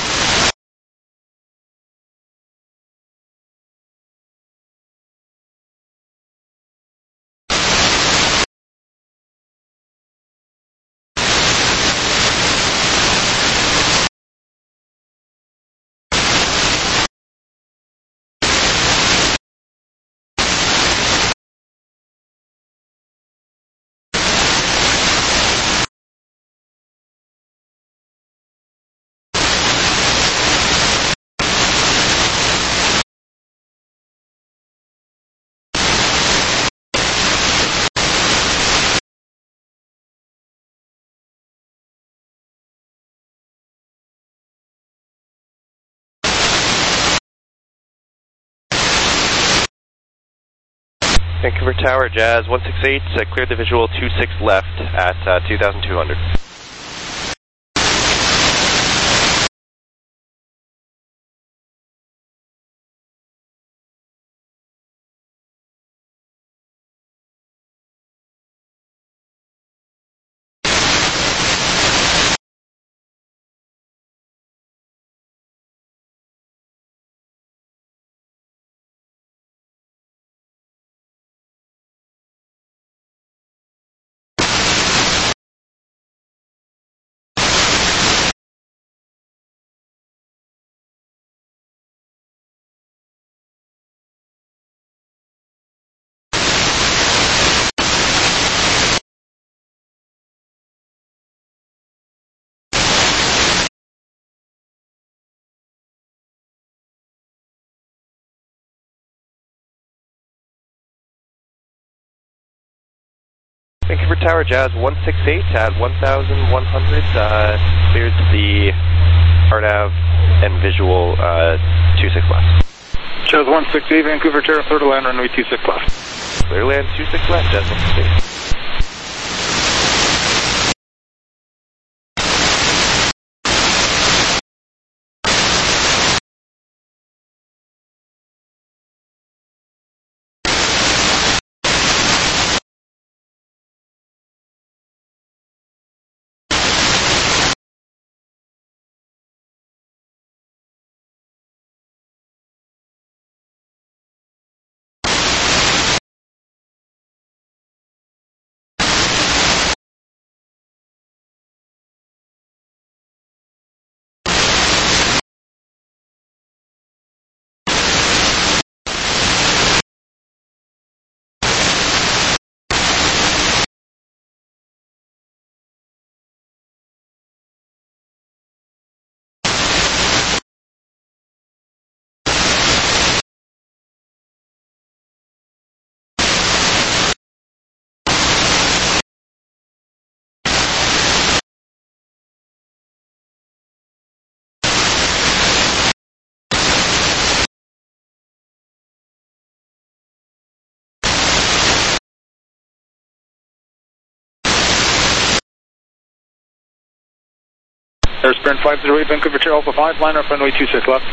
Vancouver Tower, Jazz 168, clear the visual 26 left at 2,200. Vancouver Tower, Jazz 168 at 1,100, cleared the RNAV and visual 26 left. Jazz 168, Vancouver Tower, clear to land runway 26 left. Clear land 26 left, Jazz 168. Air Sprint 508, Vancouver Chair Alpha 5, line up runway 26 left.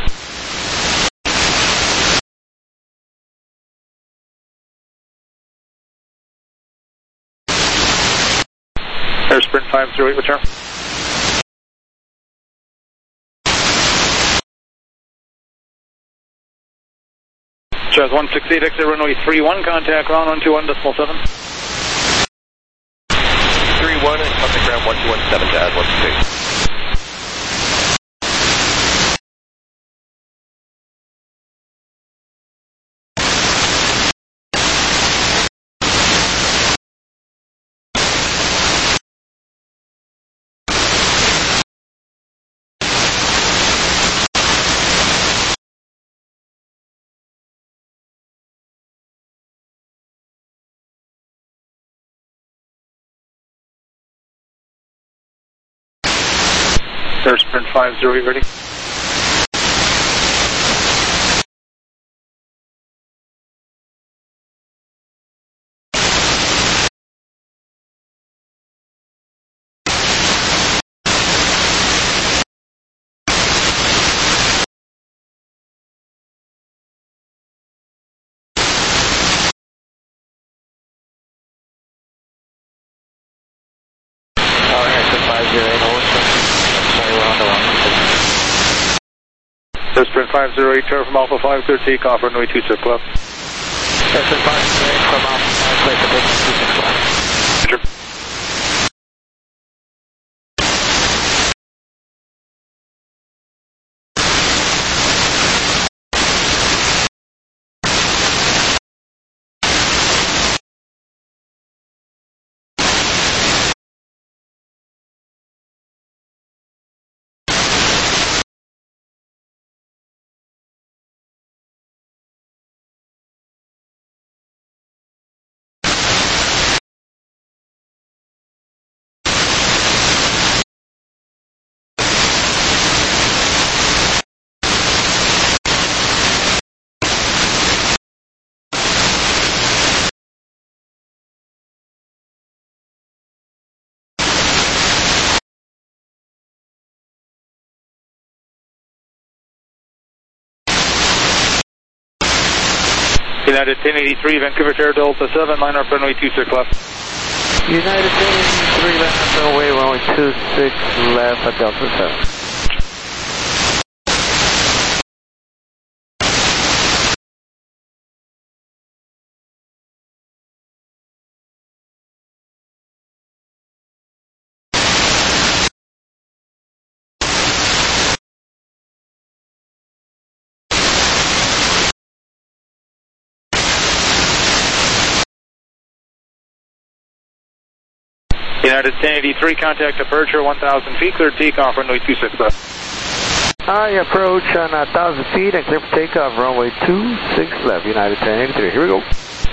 Air Sprint 508, return. Jazz 168, exit runway 31, contact ground 121.7. 31 and contact ground 1217, Jazz 168. Air Sprint 508, ready. Air Sprint 508, turn from Alpha 5, clear takeoff, runway 26 left. Air Sprint 508 from Alpha 5, clear to takeoff, 26 left. Roger. United 1083, Vancouver Chair Delta 7, line up runway 26 left. United 1083, line up runway 26 left at Delta 7. United 1083, contact departure 1,000 feet, clear takeoff, runway 26 left. I approach on 1,000 feet and clear for takeoff, runway 26 left, United 1083. Here we go.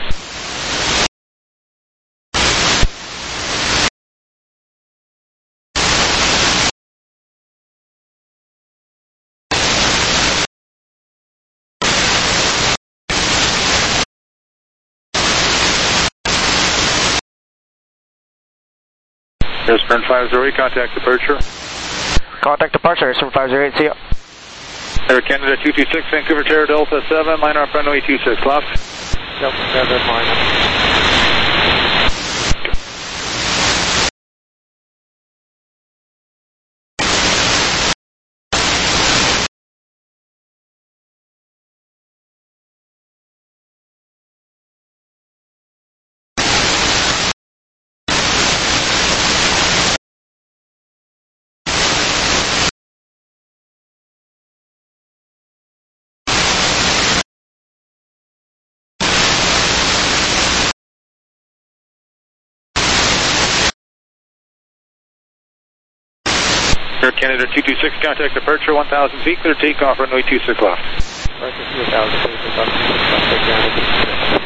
Air Sprint 508, contact departure. Contact departure, Air Sprint 508, see ya. Air Canada 226, Vancouver Chair Delta 7, line up runway 26 left. Delta 7, line up. Air Canada 226, contact departure 1,000 feet, clear takeoff, runway 26 left. Right, 1,000 feet, 1,000 feet,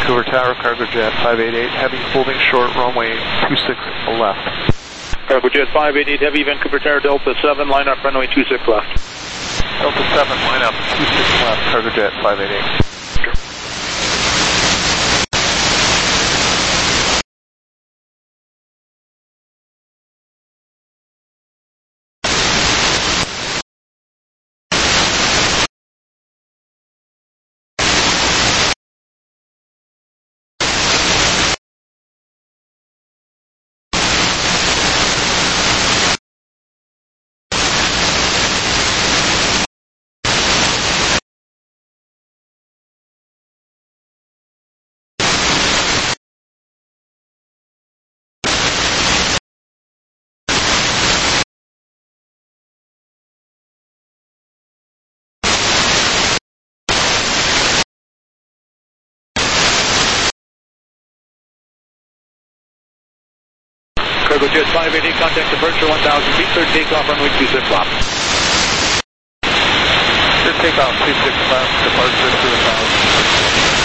Vancouver Tower, cargo jet 588, heavy holding short, runway 26 left. Cargo jet 588, heavy Vancouver Tower, Delta 7, line up runway 26 left. Delta 7, line up 26 left, cargo jet 588. Cargo jet 588, contact departure 1,000 feet, clear takeoff runway 26 left. Clear takeoff 26 left, departure 2,000.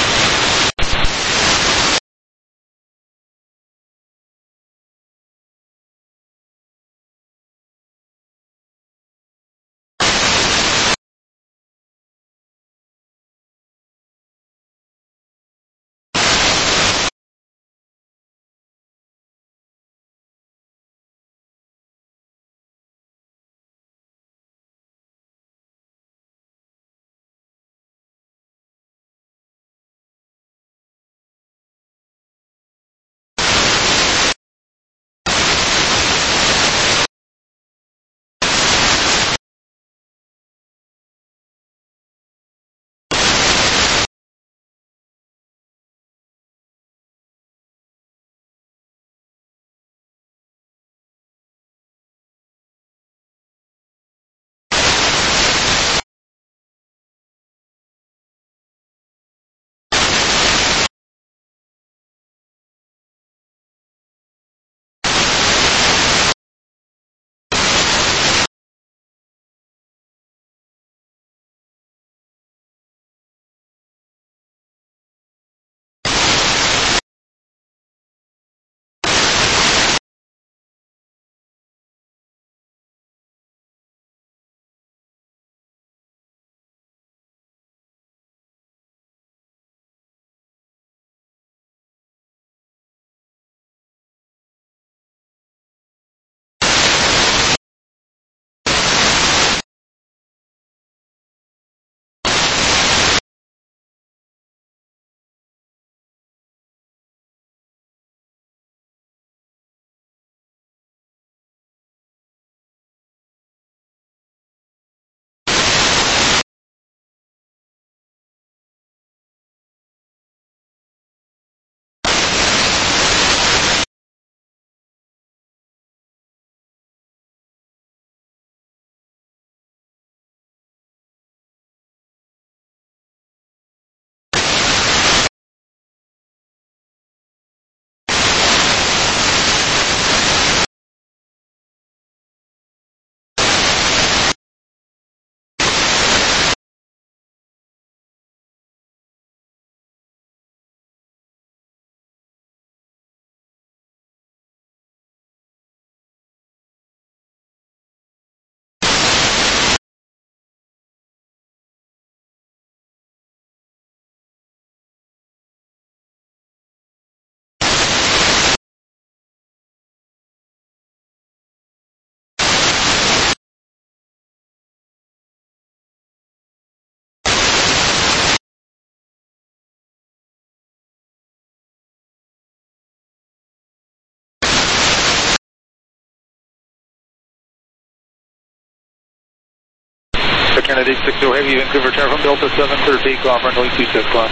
Kennedy 60 heavy Vancouver Tower from Delta 7, clear takeoff runway 26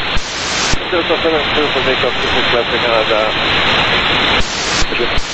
left. Delta 7, clear for takeoff 26 left, Canada.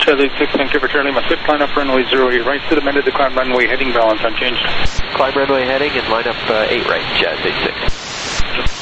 Charlie 6, thank you for Charlie. My 6, line up runway 08 right, set amended to climb runway heading balance unchanged. Climb runway heading and line up 8 right, Jazz 86.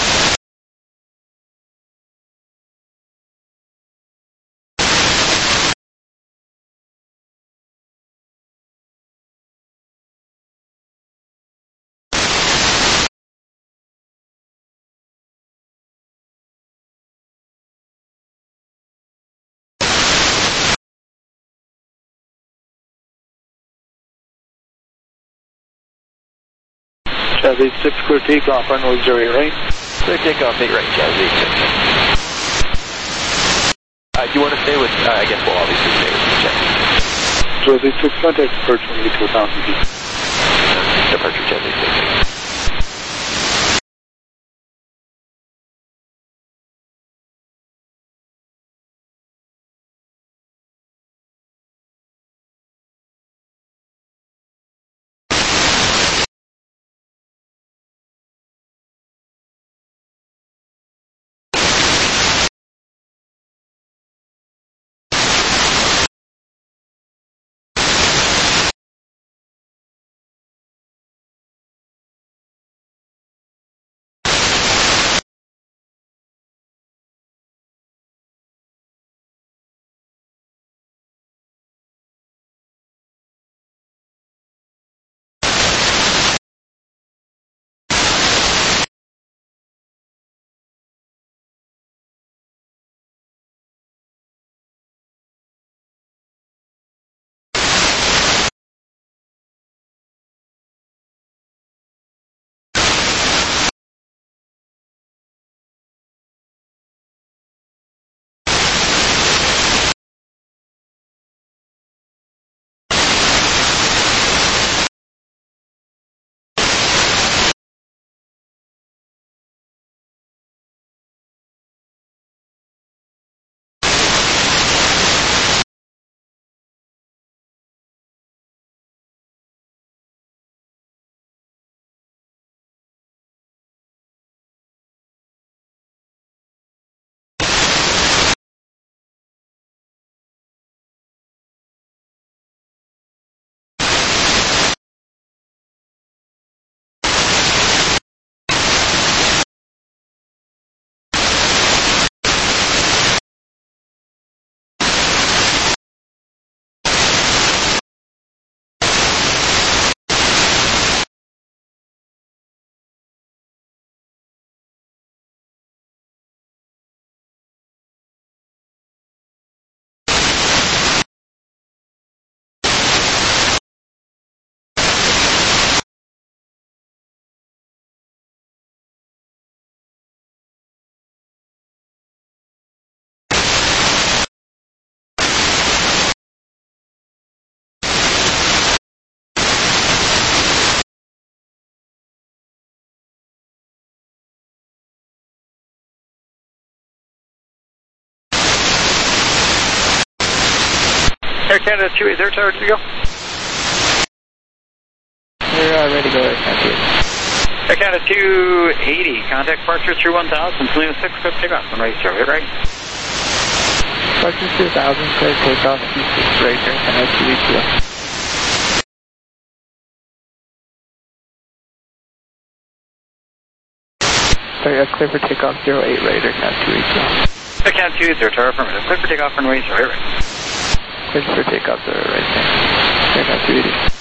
Jazz 86, clear takeoff, runway 08 right. Clear takeoff, 8 right, Jazz 86. Do you want to stay with, I guess we'll obviously stay with the check. Jazz 86, contact departure when you get to 1,000 feet. Departure, Jazz 86. Air Canada 28, air tower, ready to go? We're ready to go, Air Canada 28. Air Canada 280, contact departure through 1000, Selena 6, clear takeoff, runway 08 right. Departure 2000, clear takeoff, 26 right, Air Canada 280. Sorry, clear for takeoff 08 right, Air Canada 280. Air Canada 28, air tower, affirmative, clear for takeoff, runway 08 right. Clear for takeoff 08 right, thanks. Air Canada 280.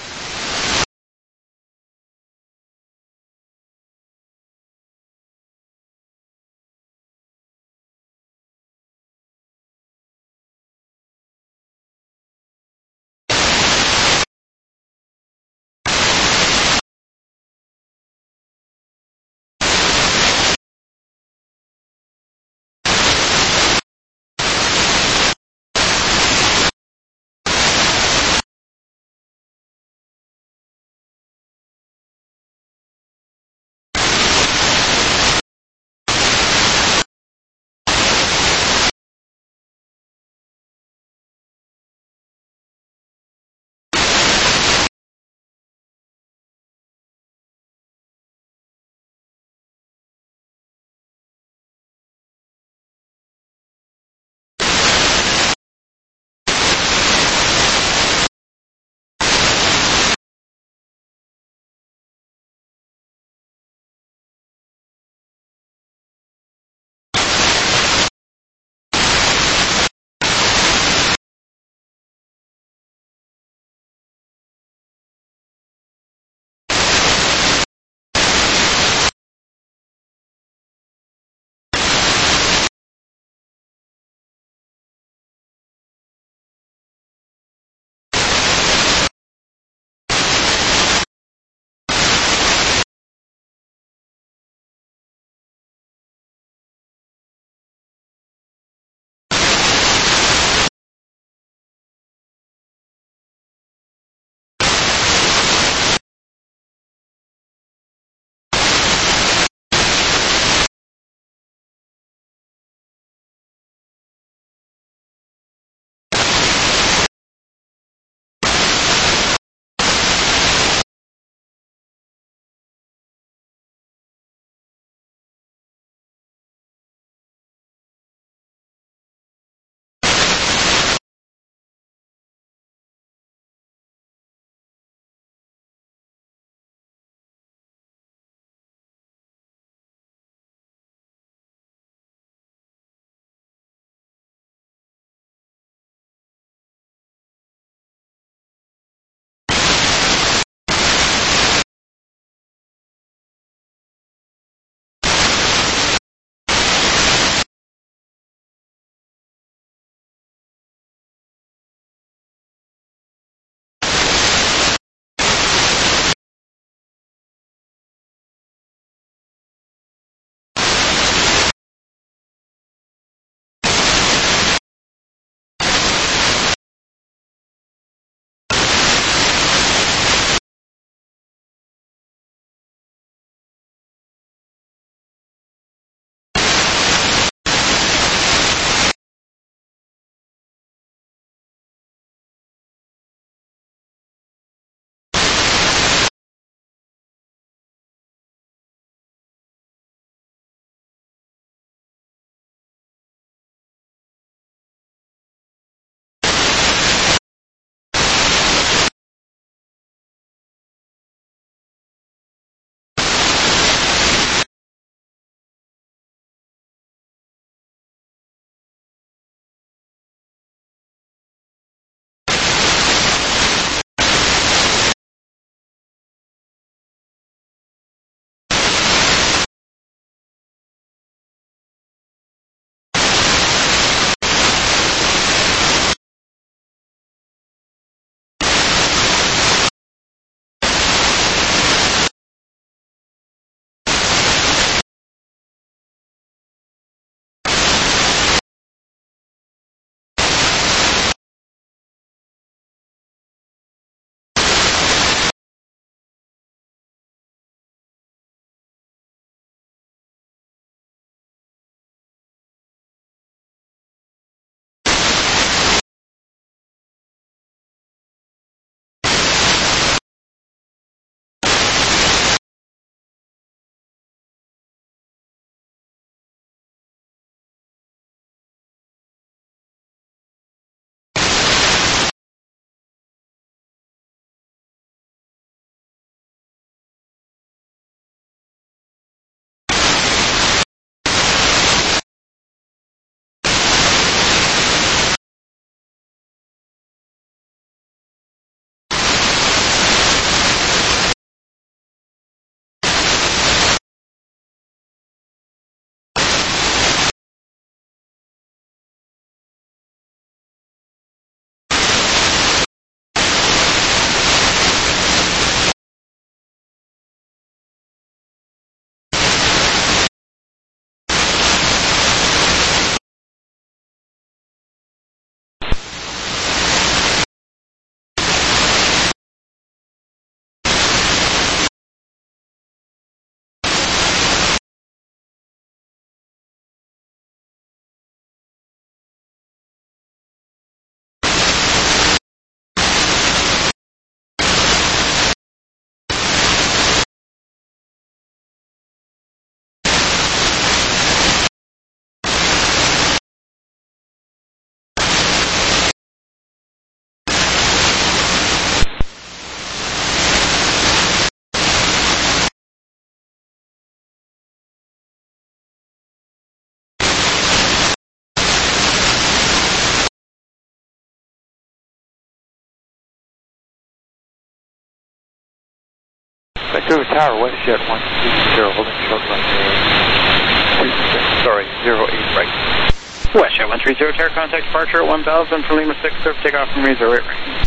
Silver Tower, WestJet 130, holding short runway 26, sorry, 08 right. WestJet 130, tower, contact departure at 1000 for Lima 6, clear for takeoff from 08 right.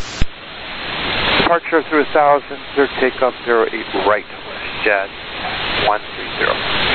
Departure through 1000, clear takeoff 08 right, WestJet 130.